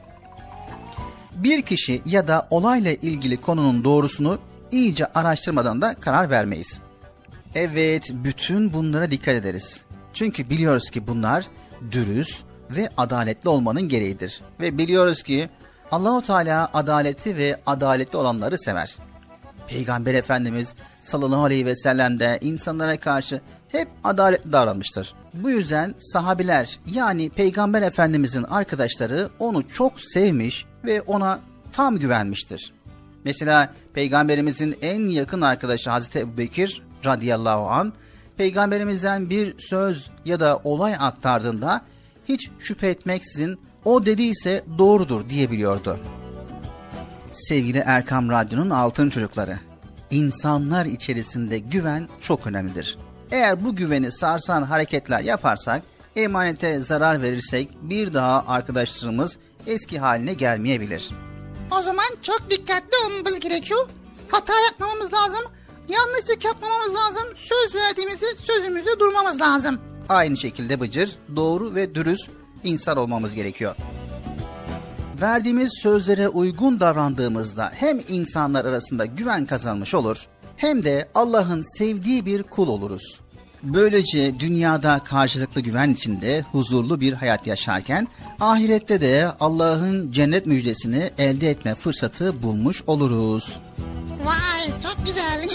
Bir kişi ya da olayla ilgili konunun doğrusunu iyice araştırmadan da karar vermeyiz. Evet, bütün bunlara dikkat ederiz. Çünkü biliyoruz ki bunlar dürüst ve adaletli olmanın gereğidir. Ve biliyoruz ki Allah-u Teala adaleti ve adaletli olanları sever. Peygamber Efendimiz sallallahu aleyhi ve sellem de insanlara karşı hep adaletli davranmıştır. Bu yüzden sahabiler, yani Peygamber Efendimizin arkadaşları onu çok sevmiş ve ona tam güvenmiştir. Mesela Peygamberimizin en yakın arkadaşı Hazreti Ebubekir radıyallahu anh, Peygamberimizden bir söz ya da olay aktardığında hiç şüphe etmeksizin o dediyse doğrudur diyebiliyordu. Sevgili Erkam Radyo'nun altın çocukları, insanlar içerisinde güven çok önemlidir. Eğer bu güveni sarsan hareketler yaparsak, emanete zarar verirsek bir daha arkadaşlarımız eski haline gelmeyebilir. O zaman çok dikkatli olmamız gerekiyor. Hata yapmamamız lazım. Yanlışlık yapmamamız lazım. Söz verdiğimizi, sözümüzde durmamız lazım. Aynı şekilde Bıcır, doğru ve dürüst insan olmamız gerekiyor. Verdiğimiz sözlere uygun davrandığımızda hem insanlar arasında güven kazanmış olur, hem de Allah'ın sevdiği bir kul oluruz. Böylece dünyada karşılıklı güven içinde huzurlu bir hayat yaşarken, ahirette de Allah'ın cennet müjdesini elde etme fırsatı bulmuş oluruz. Vay, çok güzel.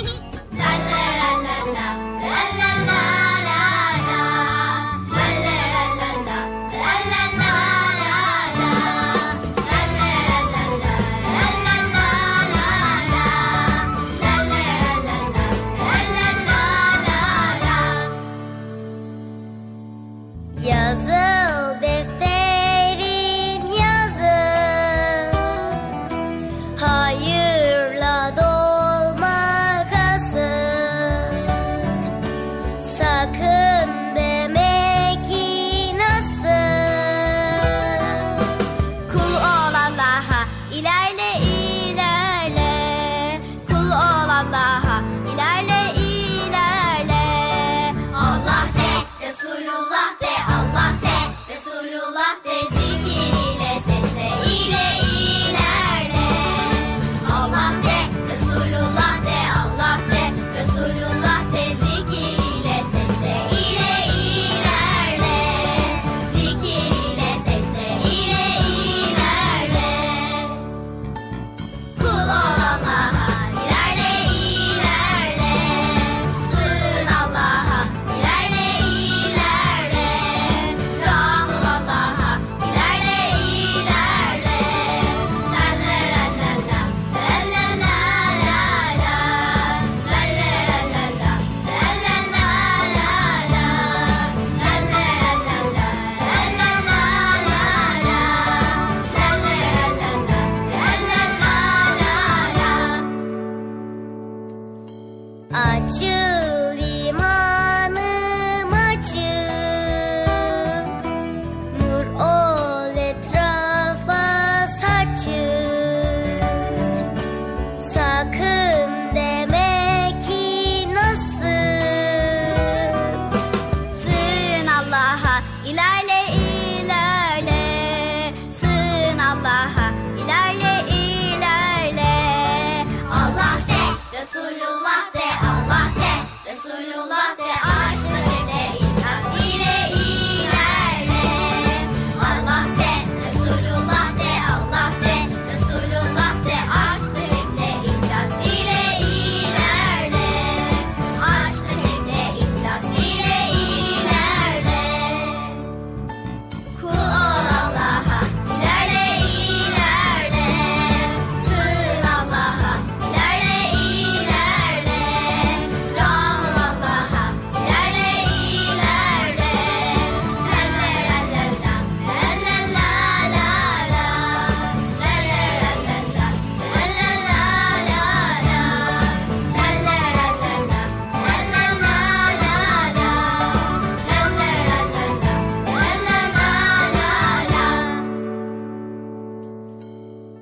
Yazıl defterim yazıl, hayırla dolmakasın.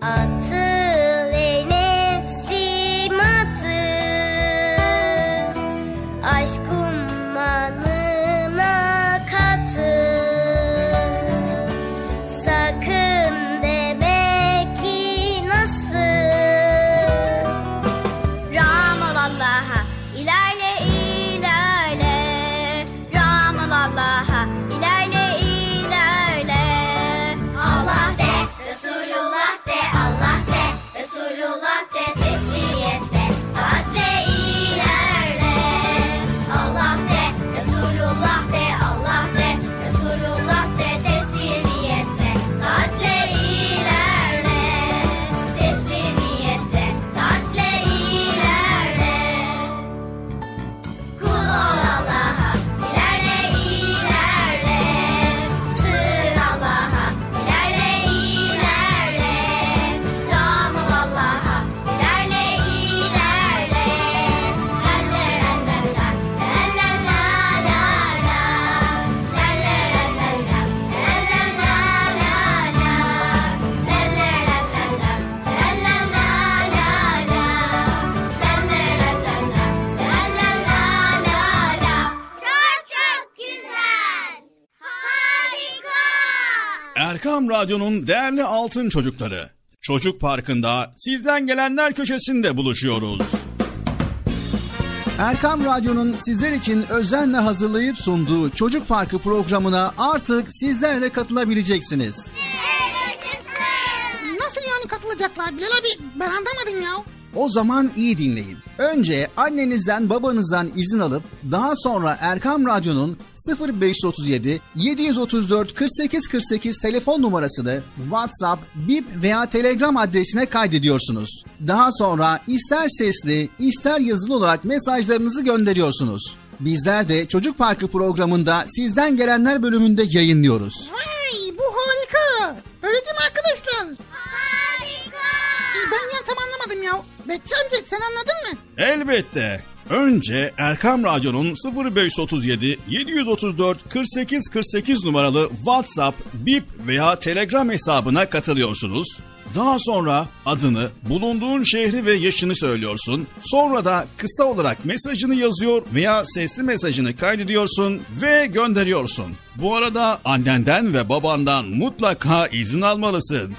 Atıl ey nefsim atıl, aşk ummanına katıl. Sakın demek ki nasıl? Ram ol Allah'a, ilerle ilerle. Ram ol Allah'a, ilerle ilerle. Allah de, Resulullah de, Allah de, Resulullah de, tesliyette, taatle ilerle. Allah de, Resulullah de, Allah de, Resulullah de, teslimiyette, taatle ilerle. Teslimiyette, taatle ilerle. Kul ol Allah'a, ilerle ilerle. Sığır Allah'a, ilerle ilerle. Ram ol Allah'a, ilerle ilerle. La la la la, la la la la la. La la la la, la la la la la. La la la la, la la la la la. La la la la, la la la la la. Çok çok güzel. Harika. Erkam Radyo'nun değerli altın çocukları. Çocuk Parkı'nda sizden gelenler köşesinde buluşuyoruz. Erkam Radyo'nun sizler için özenle hazırlayıp sunduğu Çocuk Parkı programına artık sizler de katılabileceksiniz. Nasıl yani katılacaklar Bilal abi? Ben anlamadım ya. O zaman iyi dinleyin. Önce annenizden babanızdan izin alıp daha sonra Erkam Radyo'nun sıfır beş otuz yedi yedi otuz dört kırk sekiz kırk sekiz telefon numarasını WhatsApp, Bip veya Telegram adresine kaydediyorsunuz. Daha sonra ister sesli ister yazılı olarak mesajlarınızı gönderiyorsunuz. Bizler de Çocuk Parkı programında sizden gelenler bölümünde yayınlıyoruz. Vay bu harika. Öyle değil mi arkadaşlar? Harika. Ben ya tam anlamadım ya. Betçi amca sen anladın mı? Elbette. Önce Erkam Radyo'nun sıfır beş otuz yedi yedi otuz dört kırk sekiz kırk sekiz numaralı WhatsApp, Bip veya Telegram hesabına katılıyorsunuz. Daha sonra adını, bulunduğun şehri ve yaşını söylüyorsun. Sonra da kısa olarak mesajını yazıyor veya sesli mesajını kaydediyorsun ve gönderiyorsun. Bu arada annenden ve babandan mutlaka izin almalısın.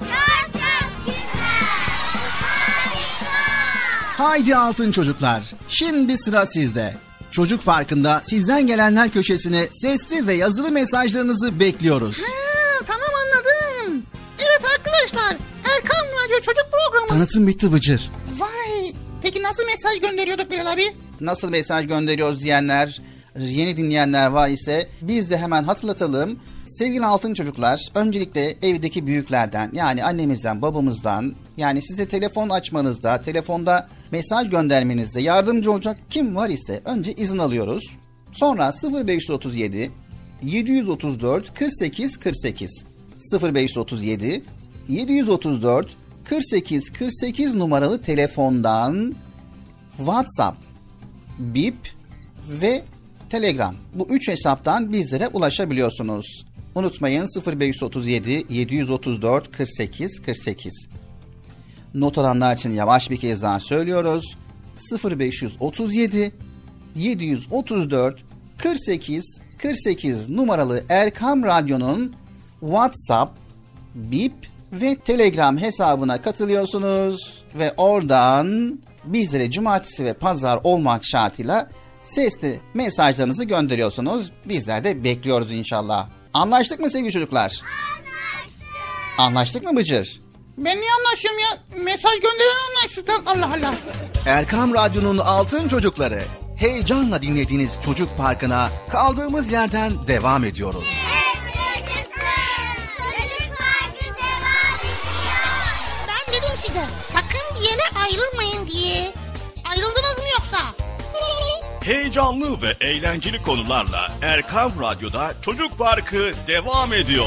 Haydi altın çocuklar, şimdi sıra sizde. Çocuk Parkı'nda sizden gelenler köşesine sesli ve yazılı mesajlarınızı bekliyoruz. Ha, tamam anladım. Evet arkadaşlar, Erkam Radyo Çocuk Programı. Tanıtım bitti Bıcır. Vay, peki nasıl mesaj gönderiyorduk Bilal abi? Nasıl mesaj gönderiyoruz diyenler, yeni dinleyenler var ise biz de hemen hatırlatalım. Sevgili altın çocuklar, öncelikle evdeki büyüklerden, yani annemizden, babamızdan, yani size telefon açmanızda, telefonda mesaj göndermenizde yardımcı olacak kim var ise önce izin alıyoruz. Sonra sıfır beş otuz yedi yedi otuz dört kırk sekiz kırk sekiz sıfır beş otuz yedi yedi otuz dört kırk sekiz kırk sekiz numaralı telefondan WhatsApp, Bip ve Telegram, bu üç hesaptan bizlere ulaşabiliyorsunuz. Unutmayın sıfır beş otuz yedi yedi otuz dört kırk sekiz kırk sekiz. Not alanlar için yavaş bir kez daha söylüyoruz. sıfır beş otuz yedi yedi otuz dört kırk sekiz kırk sekiz numaralı Erkam Radyo'nun WhatsApp, Bip ve Telegram hesabına katılıyorsunuz ve oradan bizlere cumartesi ve pazar olmak şartıyla sesli mesajlarınızı gönderiyorsunuz. Bizler de bekliyoruz inşallah. Anlaştık mı sevgili çocuklar? Anlaştık. Anlaştık mı Bıcır? Ben niye anlaşıyorum ya? Mesaj gönderen anlaştık. Allah Allah. Erkam Radyo'nun altın çocukları, heyecanla dinlediğiniz Çocuk Parkı'na kaldığımız yerden devam ediyoruz. Çocuk Parkı devam ediyor. Ben dedim size sakın bir yere ayrılmayın diye. Ayrıldınız mı yoksa? Heyecanlı ve eğlenceli konularla Erkam Radyo'da Çocuk Parkı devam ediyor.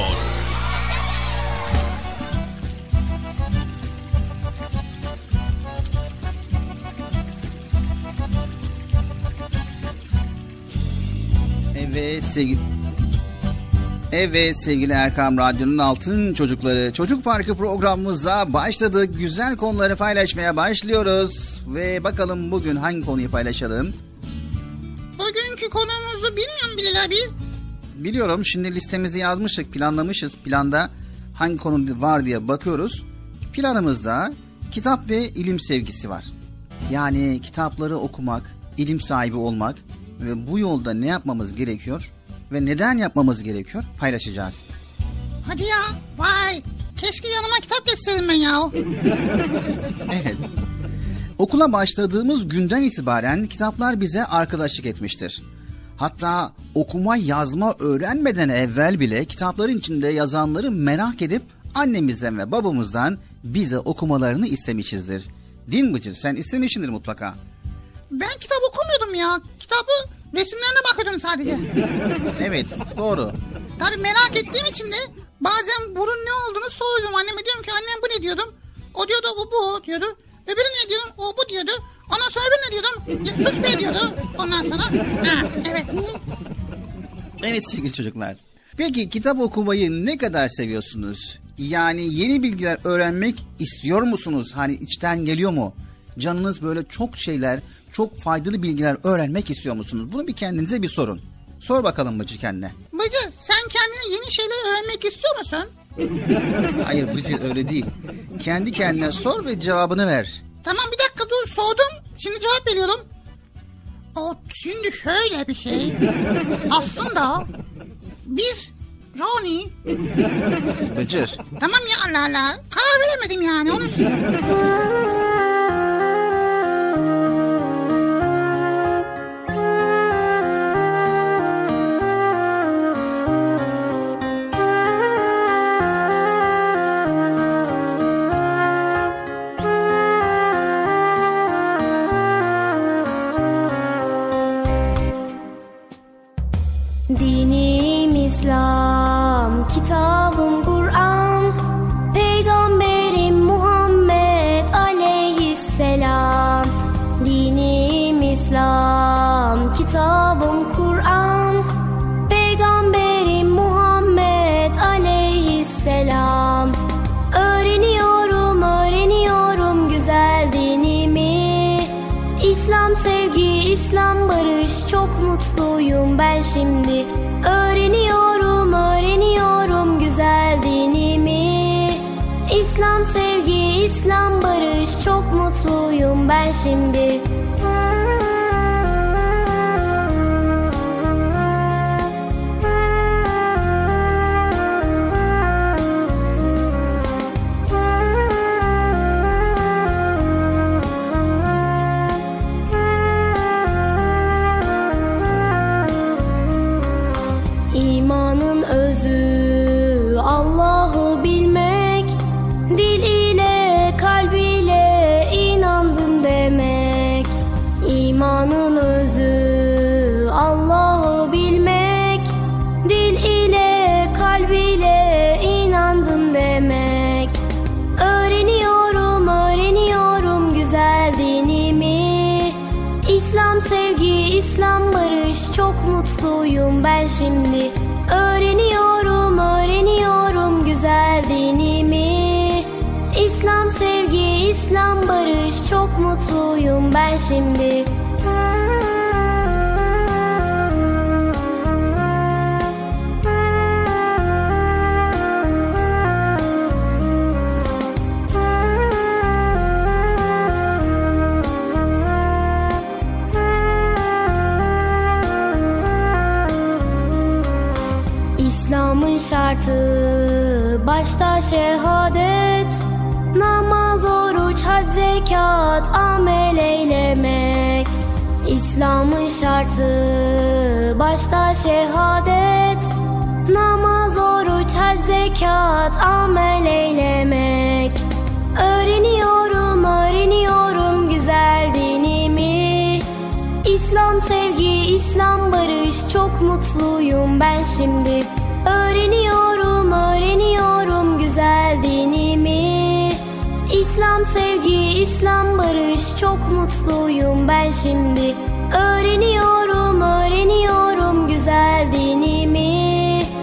Evet sevgili... Evet sevgili Erkam Radyo'nun altın çocukları, Çocuk Parkı programımıza başladık. Güzel konuları paylaşmaya başlıyoruz. Ve bakalım bugün hangi konuyu paylaşalım? Bugünkü konumuzu bilmiyorum Bilal abi. Biliyorum, şimdi listemizi yazmıştık, planlamışız. Planda hangi konu var diye bakıyoruz. Planımızda kitap ve ilim sevgisi var. Yani kitapları okumak, ilim sahibi olmak ve bu yolda ne yapmamız gerekiyor ve neden yapmamız gerekiyor paylaşacağız. Hadi ya, vay, keşke yanıma kitap getirseydim ben ya. Evet. Okula başladığımız günden itibaren kitaplar bize arkadaşlık etmiştir. Hatta okuma yazma öğrenmeden evvel bile kitapların içinde yazanları merak edip annemizden ve babamızdan bize okumalarını istemişizdir. Değil mi Bıcır? Sen istemişsindir mutlaka. Ben kitap okumuyordum ya. Kitabı resimlerine bakıyordum sadece. Evet, doğru. Tabii merak ettiğim için de bazen bunun ne olduğunu soruyordum. Anneme diyorum ki annem bu ne diyordum. O diyordu o bu diyordu. Öbürü ne diyordum o bu diyordu. Ondan sonra öbürü ne diyordum. Ya, sus be diyordu. Ondan sonra ha, evet. Evet sevgili çocuklar. Peki kitap okumayı ne kadar seviyorsunuz? Yani yeni bilgiler öğrenmek istiyor musunuz? Hani içten geliyor mu? Canınız böyle çok şeyler, çok faydalı bilgiler öğrenmek istiyor musunuz? Bunu bir kendinize bir sorun. Sor bakalım Bıcır kendine. Bıcır, sen kendine yeni şeyler öğrenmek istiyor musun? Hayır Bıcır, öyle değil. Kendi kendine sor ve cevabını ver. Tamam, bir dakika dur, sordum. Şimdi cevap veriyorum. O, şimdi şöyle bir şey. Aslında biz yani... Bıcır. Tamam ya, Allah Allah. Karar veremedim yani, onu söyleyeyim. Dinim İslam, kitabım Kur'an, Peygamberim Muhammed aleyhisselam. Dinim İslam, kitabım Kur'an, Peygamberim Muhammed aleyhisselam. Öğreniyorum, öğreniyorum güzel dinimi. İslam sevgi, İslam barış, çok mutluyum ben şimdi. Öğreniyorum, öğreniyorum güzel dinimi. İslam sevgi, İslam barış, çok mutluyum ben şimdi. İmanın özü Allah'ı bilmek, dil ile kalb ile inandım demek. İmanın özü Allah'ı bilmek, dil ile kalb ile inandım demek. Öğreniyorum, öğreniyorum güzel dinimi. İslam sevgi, İslam barış, çok mutluyum ben şimdi. Öğreniyorum, öğreniyorum güzel dinimi. İslam sevgi, İslam barış, çok mutluyum ben şimdi. İslam'ın şartı başta şehadet, namaz, oruç, hac, zekat, amel eylemek. İslam'ın şartı başta şehadet, namaz, oruç, hac, zekat, amel eylemek. Öğreniyorum, öğreniyorum güzel dinimi. İslam sevgi, İslam barış, çok mutluyum ben şimdi. Öğreniyorum, öğreniyorum güzel dinimi. İslam sevgi, İslam barış, çok mutluyum ben şimdi. Öğreniyorum, öğreniyorum güzel dinimi.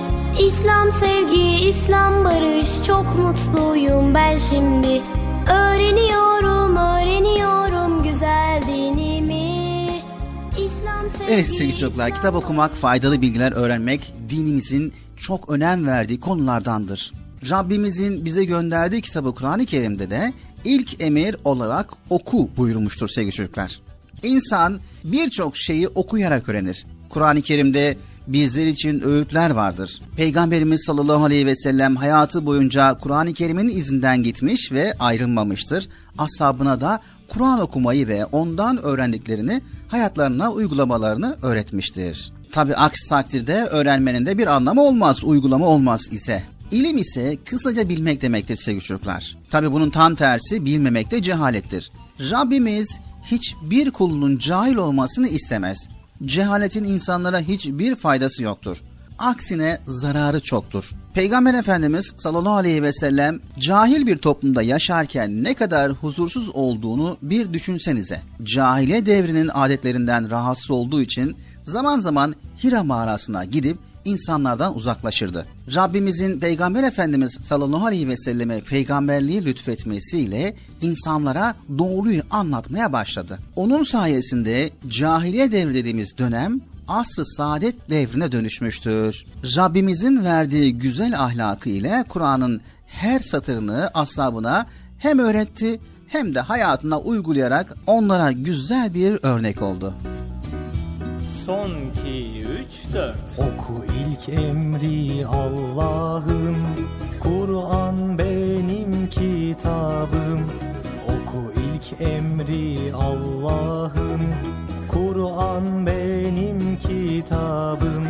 İslam sevgi, İslam barış, çok mutluyum ben şimdi. Öğreniyorum, öğreniyorum güzel dinimi. İslam sevgi, Evet sevgili çocuklar, kitap okumak, faydalı bilgiler öğrenmek dinimizin çok önem verdiği konulardandır. Rabbimizin bize gönderdiği kitabı Kur'an-ı Kerim'de de ilk emir olarak oku buyurmuştur sevgili çocuklar. İnsan birçok şeyi okuyarak öğrenir. Kur'an-ı Kerim'de bizler için öğütler vardır. Peygamberimiz sallallahu aleyhi ve sellem hayatı boyunca Kur'an-ı Kerim'in izinden gitmiş ve ayrılmamıştır. Ashabına da Kur'an okumayı ve ondan öğrendiklerini hayatlarına uygulamalarını öğretmiştir. Tabi aksi takdirde öğrenmenin de bir anlamı olmaz, uygulama olmaz ise. İlim ise kısaca bilmek demektir sevgili çocuklar. Tabi bunun tam tersi bilmemek de cehalettir. Rabbimiz hiçbir kulunun cahil olmasını istemez. Cehaletin insanlara hiçbir faydası yoktur. Aksine zararı çoktur. Peygamber Efendimiz sallallahu aleyhi ve sellem cahil bir toplumda yaşarken ne kadar huzursuz olduğunu bir düşünsenize. Cahiliye devrinin adetlerinden rahatsız olduğu için zaman zaman Hira mağarasına gidip insanlardan uzaklaşırdı. Rabbimizin Peygamber Efendimiz sallallahu aleyhi ve selleme peygamberliği lütfetmesiyle insanlara doğruyu anlatmaya başladı. Onun sayesinde cahiliye devri dediğimiz dönem asr-ı saadet devrine dönüşmüştür. Rabbimizin verdiği güzel ahlakı ile Kur'an'ın her satırını ashabına hem öğretti hem de hayatına uygulayarak onlara güzel bir örnek oldu. Son iki, üç, dört. Oku ilk emri Allah'ın, Kur'an benim kitabım. Oku ilk emri Allah'ın, Kur'an benim kitabım.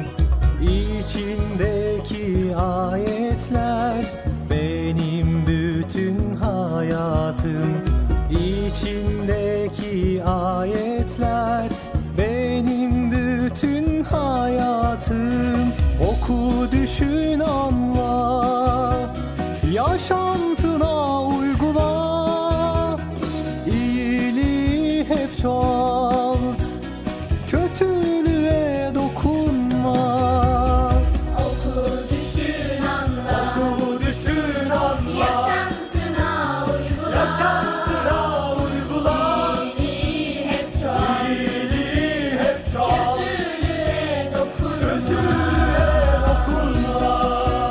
İçindeki ayetler benim bütün hayatım. İçindeki ayetler benim bütün hayatım. Oku, düşün, anla, yaşantına uygula. İyiliği hep çoğalt, kötülüğe dokunma. Oku, düşün, anla, Oku, düşün, anla, yaşantına uygula. yaşantına uygula. İyiliği hep çoğalt, İyiliği hep çoğalt, kötülüğe dokunma. kötülüğe dokunma.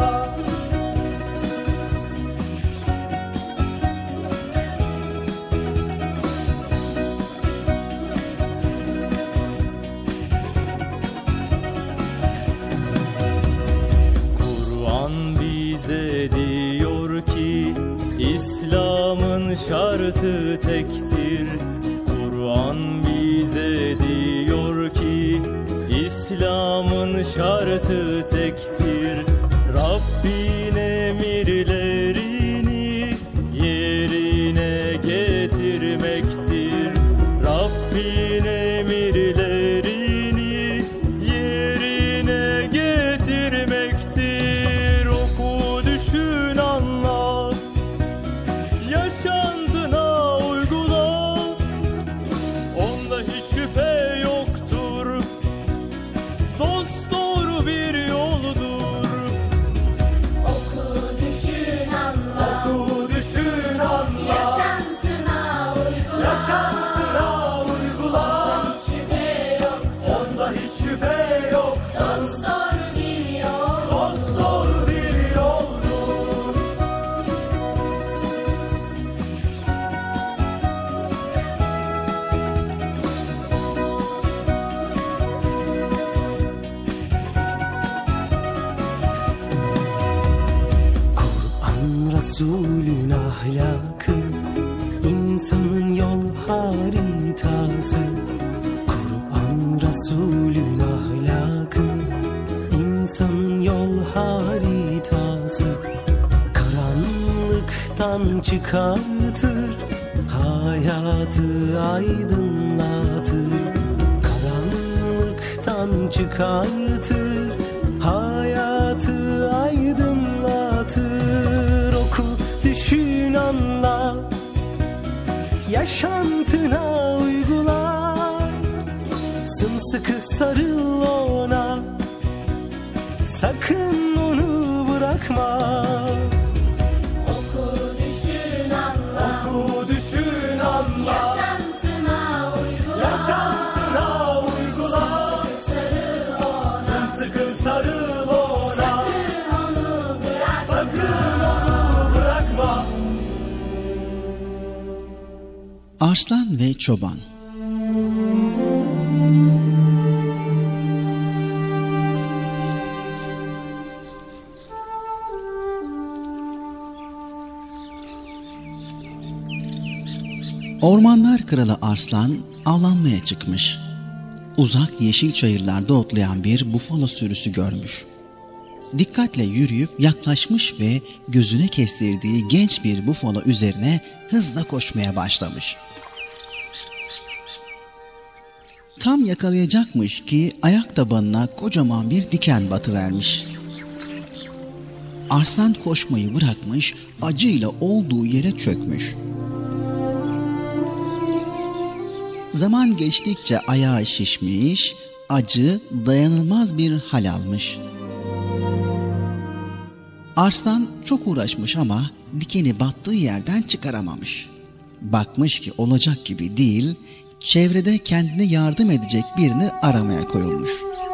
Kur'an bize diyor ki İslam'ın şartı tektir. Kur'an bize diyor ki İslam'ın şartı tektir. Rabbin emirlerini yerine getirmektir. Rabbin emirlerini yerine getirmektir. Oku, düşün, anla, yaşantına uygula. Onda hiç şüphe yoktur, dosdoğru bir yoldur. Oku, düşün, anla, Oku, düşün, anla, yaşantına uygula. yaşantına uygula. Şüphe yoktur, Onda hiç şüphe yoktur, dosdoğru bir yol. dosdoğru bir yoldur. Kur'an Resulün ahlakı, insanın yol haritası. Kur'an Resulün ahlakı, insanın yol haritası. Karanlıktan çıkartır, hayatı aydınlatır. Karanlıktan çıkartır, hayatı aydınlatır. Oku, düşün, anla, yaşantına uygula. Sımsıkı sarıl ona, sakın unutma. bırakma. Oku, düşün, anla. Oku, düşün, anla. Yaşantına uygula. Yaşantına uygula. Sımsıkı sarıl ona. Sımsıkı sarıl ona. Sakın onu bırakma. Sakın onu bırakma. Arslan ve Çoban. Ormanlar kralı Arslan avlanmaya çıkmış. Uzak yeşil çayırlarda otlayan bir bufalo sürüsü görmüş. Dikkatle yürüyüp yaklaşmış ve gözüne kestirdiği genç bir bufalo üzerine hızla koşmaya başlamış. Tam yakalayacakmış ki ayak tabanına kocaman bir diken batıvermiş. Arslan koşmayı bırakmış, acıyla olduğu yere çökmüş. Zaman geçtikçe ayağı şişmiş, acı dayanılmaz bir hal almış. Arslan çok uğraşmış ama dikeni battığı yerden çıkaramamış. Bakmış ki olacak gibi değil, çevrede kendine yardım edecek birini aramaya koyulmuş.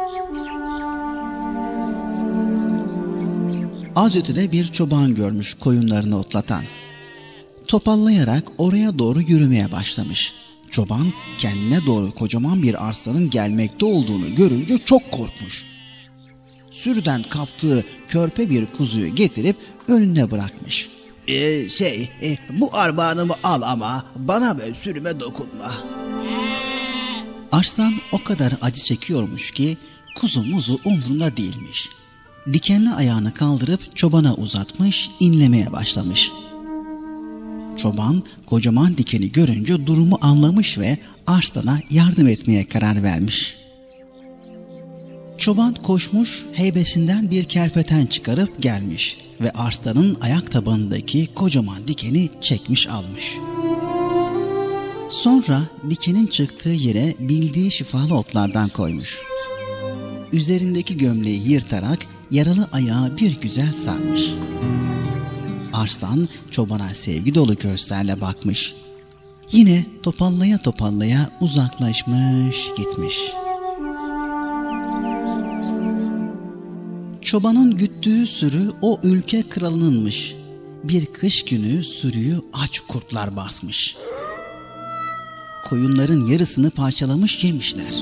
Az ötede bir çoban görmüş koyunlarını otlatan. Topallayarak oraya doğru yürümeye başlamış. Çoban kendine doğru kocaman bir arslanın gelmekte olduğunu görünce çok korkmuş. Sürüden kaptığı körpe bir kuzuyu getirip önüne bırakmış. Ee, şey, e, bu armağanımı al ama bana ve sürüme dokunma. Arslan o kadar acı çekiyormuş ki kuzu muzu umrunda değilmiş. Dikenli ayağını kaldırıp çobana uzatmış, inlemeye başlamış. Çoban kocaman dikeni görünce durumu anlamış ve Arslan'a yardım etmeye karar vermiş. Çoban koşmuş, heybesinden bir kerpeten çıkarıp gelmiş ve Arslan'ın ayak tabanındaki kocaman dikeni çekmiş almış. Sonra dikenin çıktığı yere bildiği şifalı otlardan koymuş. Üzerindeki gömleği yırtarak yaralı ayağı bir güzel sarmış. Arslan çobana sevgi dolu gözlerle bakmış. Yine topallaya topallaya uzaklaşmış gitmiş. Çobanın güttüğü sürü o ülke kralınınmış. Bir kış günü sürüyü aç kurtlar basmış. Koyunların yarısını parçalamış yemişler.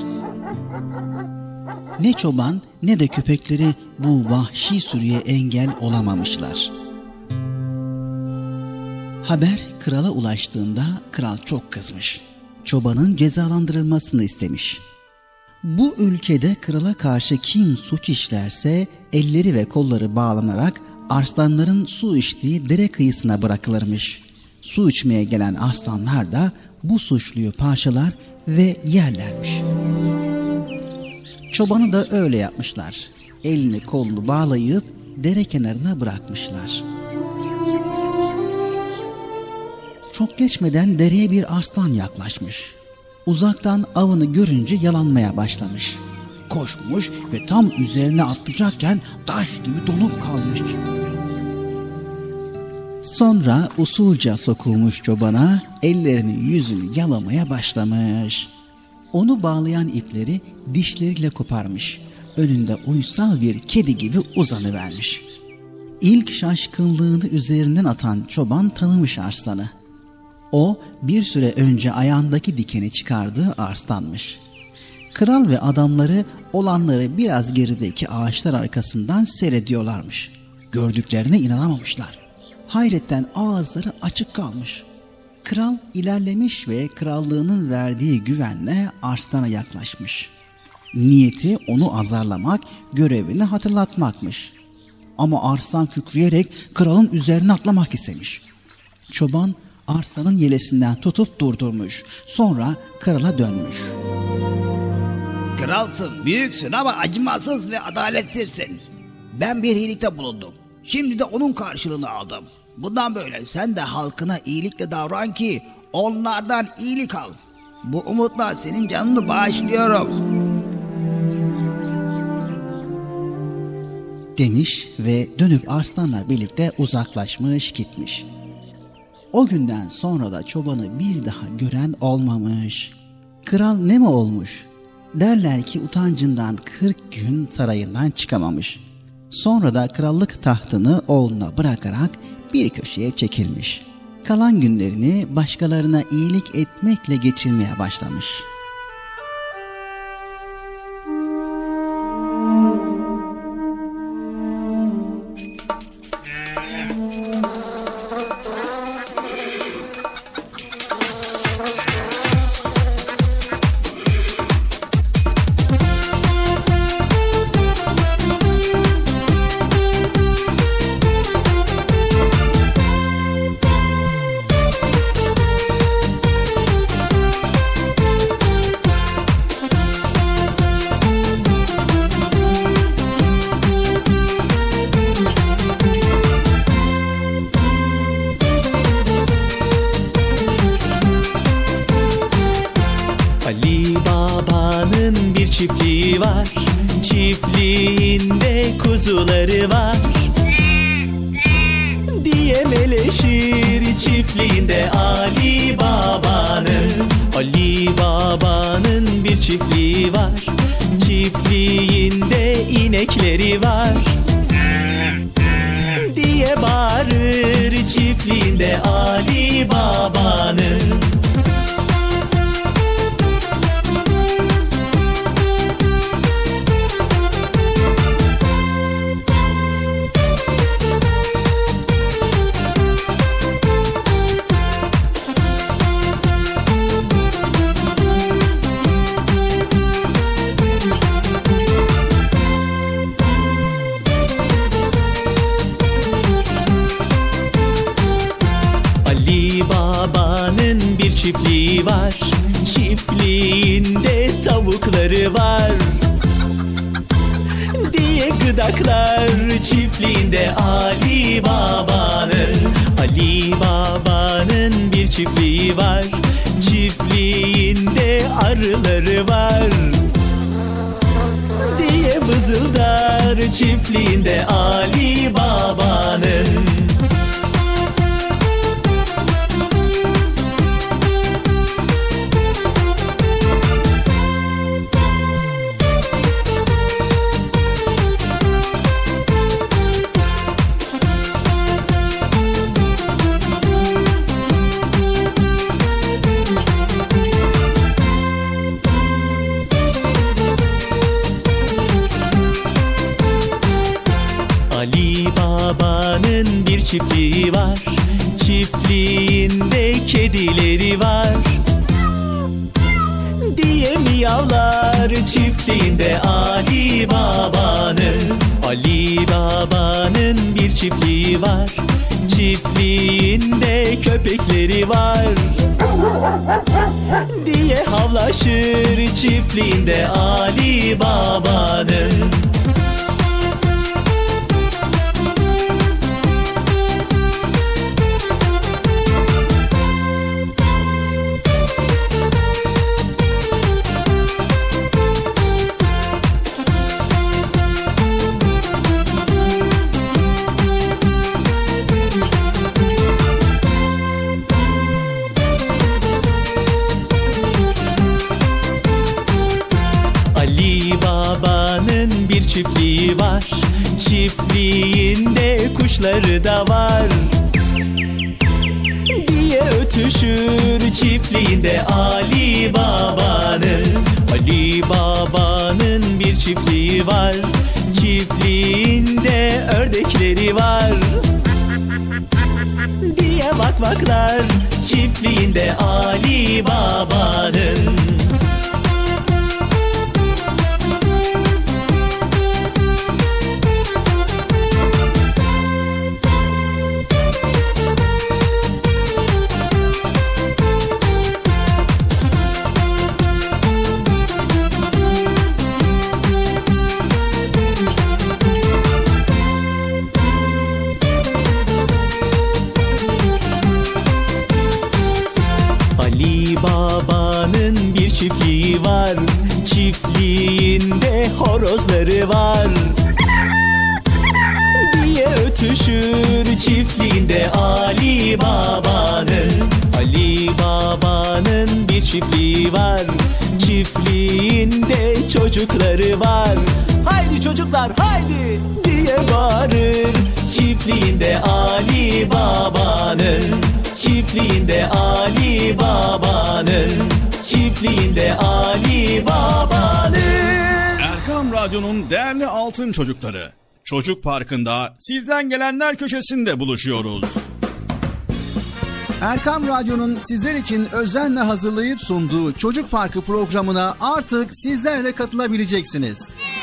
Ne çoban ne de köpekleri bu vahşi sürüye engel olamamışlar. Haber krala ulaştığında kral çok kızmış. Çobanın cezalandırılmasını istemiş. Bu ülkede krala karşı kim suç işlerse elleri ve kolları bağlanarak arslanların su içtiği dere kıyısına bırakılırmış. Su içmeye gelen arslanlar da bu suçluyu parçalar ve yerlermiş. Çobanı da öyle yapmışlar. Elini kolunu bağlayıp dere kenarına bırakmışlar. Çok geçmeden dereye bir arslan yaklaşmış. Uzaktan avını görünce yalanmaya başlamış. Koşmuş ve tam üzerine atlayacakken taş gibi donup kalmış. Sonra usulca sokulmuş çobana, ellerini yüzünü yalamaya başlamış. Onu bağlayan ipleri dişleriyle koparmış. Önünde uysal bir kedi gibi uzanıvermiş. İlk şaşkınlığını üzerinden atan çoban tanımış arslanı. O bir süre önce ayağındaki dikeni çıkardığı arslanmış. Kral ve adamları olanları biraz gerideki ağaçlar arkasından seyrediyorlarmış. Gördüklerine inanamamışlar. Hayretten ağızları açık kalmış. Kral ilerlemiş ve krallığının verdiği güvenle arslana yaklaşmış. Niyeti onu azarlamak, görevini hatırlatmakmış. Ama arslan kükreyerek kralın üzerine atlamak istemiş. Çoban arslanın yelesinden tutup durdurmuş. Sonra krala dönmüş. Kralsın, büyüksün ama acımasız ve adaletsizsin. Ben bir iyilikte bulundum. Şimdi de onun karşılığını aldım. Bundan böyle sen de halkına iyilikle davran ki onlardan iyilik al. Bu umutla senin canını bağışlıyorum. demiş ve dönüp arslanla birlikte uzaklaşmış gitmiş. O günden sonra da çobanı bir daha gören olmamış. Kral ne mi olmuş? Derler ki utancından kırk gün sarayından çıkamamış. Sonra da krallık tahtını oğluna bırakarak bir köşeye çekilmiş. Kalan günlerini başkalarına iyilik etmekle geçirmeye başlamış. kuzuları var diye meleşir çiftliğinde Ali Baba'nın. Ali Baba'nın bir çiftliği var, çiftliğinde inekleri var diye bağırır çiftliğinde Ali Baba'nın. Çiftliği var, çiftliğinde tavukları var diye gıdaklar çiftliğinde Ali Baba'nın. Ali Baba'nın bir çiftliği var, çiftliğinde arıları var diye vızıldar çiftliğinde Ali Baba'nın. Çiftliği var, çiftliğinde kedileri var diye miyavlar çiftliğinde Ali Baba'nın. Ali Baba'nın bir çiftliği var, çiftliğinde köpekleri var diye havlaşır çiftliğinde Ali Baba'nın. Çiftliği var, çiftliğinde kuşları da var diye ötüşür çiftliğinde Ali Baba'nın. Ali Baba'nın bir çiftliği var, çiftliğinde ördekleri var diye vakvaklar çiftliğinde Ali Baba'nın. Çiftliği var, çiftliğinde horozları var çiftliğinde Ali Baba'nın. Ali Baba'nın bir çiftliği var, çiftliğinde çocukları var. Haydi çocuklar haydi diye bağırır. Çiftliğinde Ali Baba'nın, çiftliğinde Ali Baba'nın, çiftliğinde Ali Baba'nın. Erkam Radyo'nun değerli altın çocukları, Çocuk Parkı'nda sizden gelenler köşesinde buluşuyoruz. Erkam Radyo'nun sizler için özenle hazırlayıp sunduğu Çocuk Parkı programına artık sizler de katılabileceksiniz.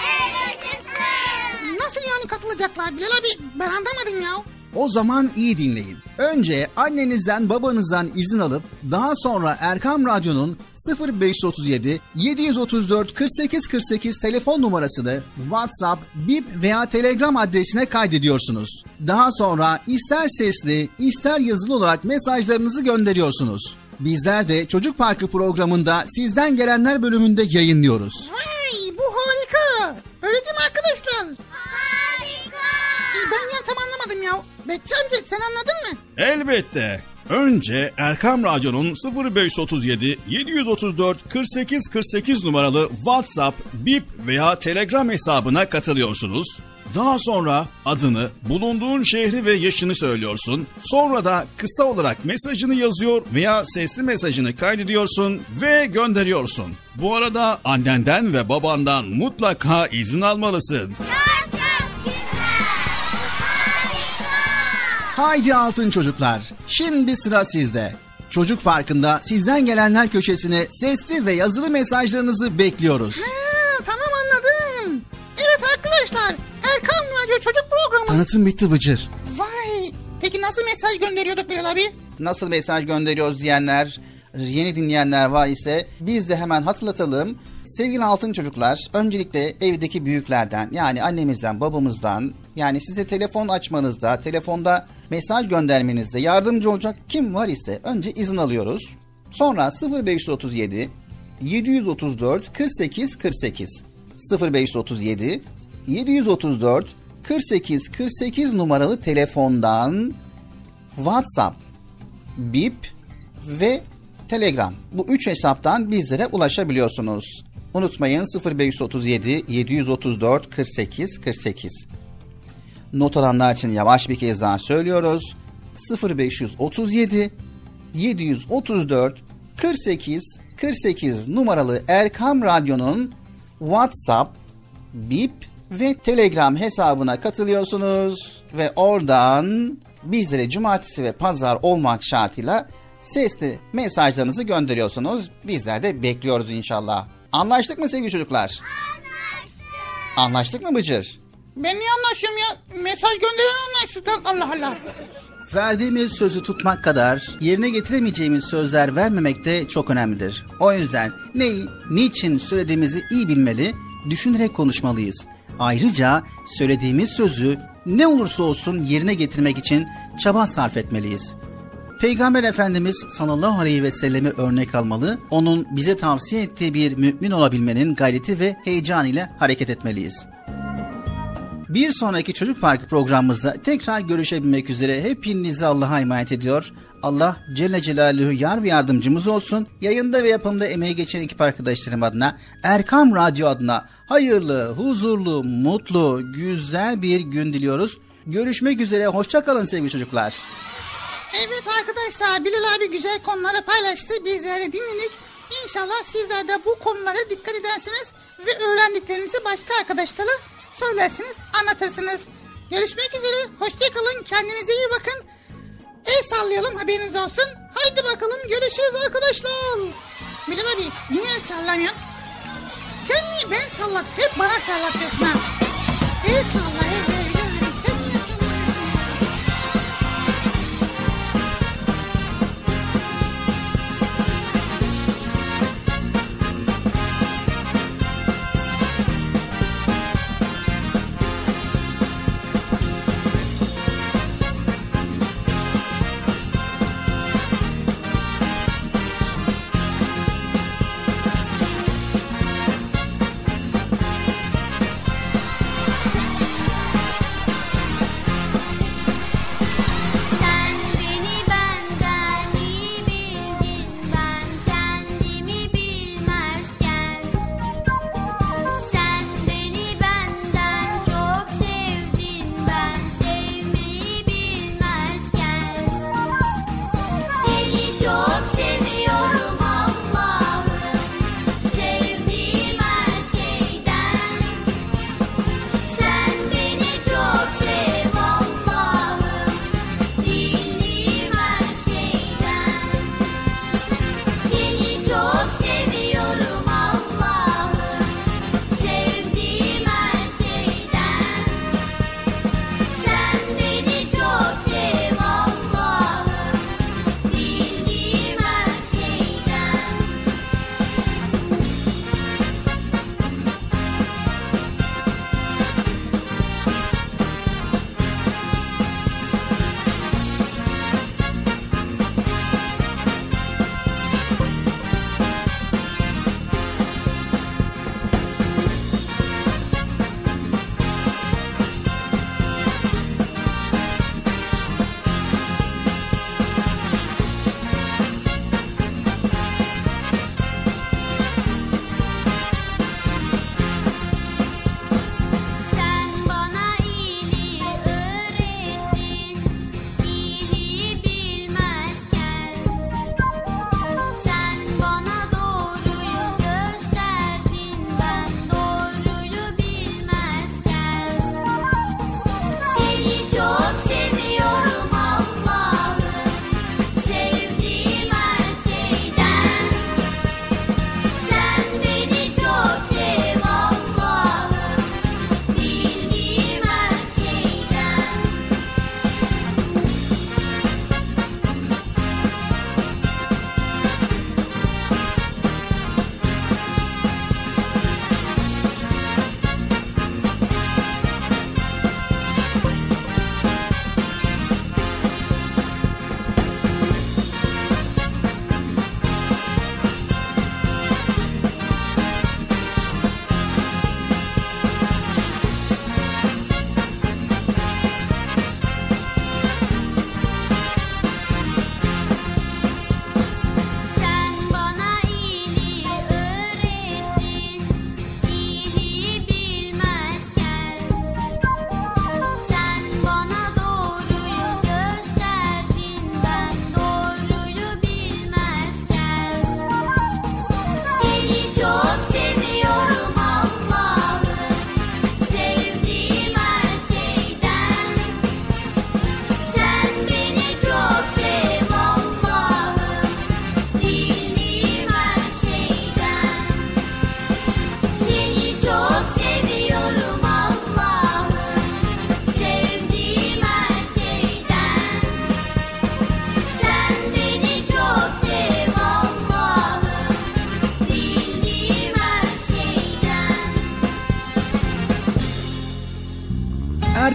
Nasıl yani katılacaklar Bilal abi? Ben anlamadım ya. O zaman iyi dinleyin. Önce annenizden babanızdan izin alıp daha sonra Erkam Radyo'nun sıfır beş otuz yedi yedi otuz dört kırk sekiz kırk sekiz telefon numarasını WhatsApp, Bip veya Telegram adresine kaydediyorsunuz. Daha sonra ister sesli ister yazılı olarak mesajlarınızı gönderiyorsunuz. Bizler de Çocuk Parkı programında sizden gelenler bölümünde yayınlıyoruz. Vay bu harika. Öyle değil mi arkadaşlar? Harika. Ben ya tam anlamadım ya. Betçi amca sen anladın mı? Elbette. Önce Erkam Radyo'nun sıfır beş otuz yedi yedi otuz dört kırk sekiz kırk sekiz numaralı WhatsApp, Bip veya Telegram hesabına katılıyorsunuz. Daha sonra adını, bulunduğun şehri ve yaşını söylüyorsun. Sonra da kısa olarak mesajını yazıyor veya sesli mesajını kaydediyorsun ve gönderiyorsun. Bu arada annenden ve babandan mutlaka izin almalısın. Haydi altın çocuklar, şimdi sıra sizde. Çocuk Parkı'nda sizden gelenler köşesine sesli ve yazılı mesajlarınızı bekliyoruz. Ha, tamam anladım. Evet arkadaşlar, Erkam Radyo Çocuk Programı. Tanıtım bitti Bıcır. Vay, peki nasıl mesaj gönderiyorduk Bilal abi? Nasıl mesaj gönderiyoruz diyenler, yeni dinleyenler var ise biz de hemen hatırlatalım. Sevgili altın çocuklar, öncelikle evdeki büyüklerden, yani annemizden, babamızdan, yani size telefon açmanızda, telefonda mesaj göndermenizde yardımcı olacak kim var ise önce izin alıyoruz. Sonra sıfır beş otuz yedi yedi otuz dört kırk sekiz kırk sekiz sıfır beş otuz yedi yedi otuz dört kırk sekiz kırk sekiz numaralı telefondan WhatsApp, Bip ve Telegram, bu üç hesaptan bizlere ulaşabiliyorsunuz. Unutmayın sıfır beş otuz yedi yedi otuz dört kırk sekiz kırk sekiz. Not alanlar için yavaş bir kez daha söylüyoruz. sıfır beş otuz yedi yedi otuz dört kırk sekiz kırk sekiz numaralı Erkam Radyo'nun WhatsApp, Bip ve Telegram hesabına katılıyorsunuz ve oradan bizlere cumartesi ve pazar olmak şartıyla sesli mesajlarınızı gönderiyorsunuz. Bizler de bekliyoruz inşallah. Anlaştık mı sevgili çocuklar? Anlaştık. Anlaştık mı Bıcır? Ben niye anlaşıyorum ya? Mesaj gönderen anlaştık. Allah Allah. Verdiğimiz sözü tutmak kadar yerine getiremeyeceğimiz sözler vermemek de çok önemlidir. O yüzden neyi, niçin söylediğimizi iyi bilmeli, düşünerek konuşmalıyız. Ayrıca söylediğimiz sözü ne olursa olsun yerine getirmek için çaba sarf etmeliyiz. Peygamber Efendimiz sallallahu aleyhi ve sellemi örnek almalı, onun bize tavsiye ettiği bir mümin olabilmenin gayreti ve heyecanı ile hareket etmeliyiz. Bir sonraki Çocuk Parkı programımızda tekrar görüşebilmek üzere hepinizi Allah'a emanet ediyor. Allah Celle Celaluhu yar ve yardımcımız olsun. Yayında ve yapımda emeği geçen ekip arkadaşlarım adına, Erkam Radyo adına hayırlı, huzurlu, mutlu, güzel bir gün diliyoruz. Görüşmek üzere, hoşça kalın sevgili çocuklar. Evet arkadaşlar, Bilal abi güzel konuları paylaştı. Bizler de dinledik. İnşallah sizler de bu konulara dikkat edersiniz ve öğrendiklerinizi başka arkadaşlara söylersiniz, anlatırsınız. Görüşmek üzere, hoşça kalın, kendinize iyi bakın. El sallayalım, haberiniz olsun. Haydi bakalım, görüşürüz arkadaşlar. Bilal abi, niye el sallamıyorsun? Sen niye ben sallat, hep bana sallatıyorsun ha. El salla, el, el, el.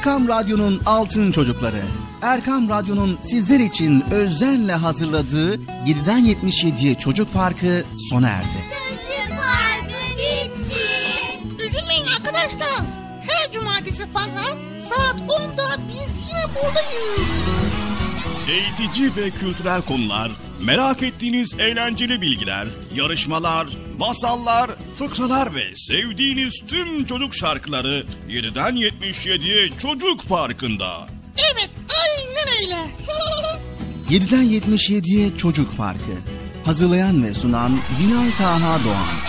Erkam Radyo'nun altın çocukları. Erkam Radyo'nun sizler için özenle hazırladığı yediden yetmiş yediye Çocuk Parkı sona erdi. Çocuk Parkı bitti. Üzülmeyin arkadaşlar. Her cumartesi pazar saat onda biz yine buradayız. Eğitici ve kültürel konular, merak ettiğiniz eğlenceli bilgiler, yarışmalar, masallar, fıkralar ve sevdiğiniz tüm çocuk şarkıları yediden yetmiş yediye Çocuk Parkı'nda. Evet, aynen öyle. yediden yetmiş yediye Çocuk Parkı. Hazırlayan ve sunan Binal Taha Doğan.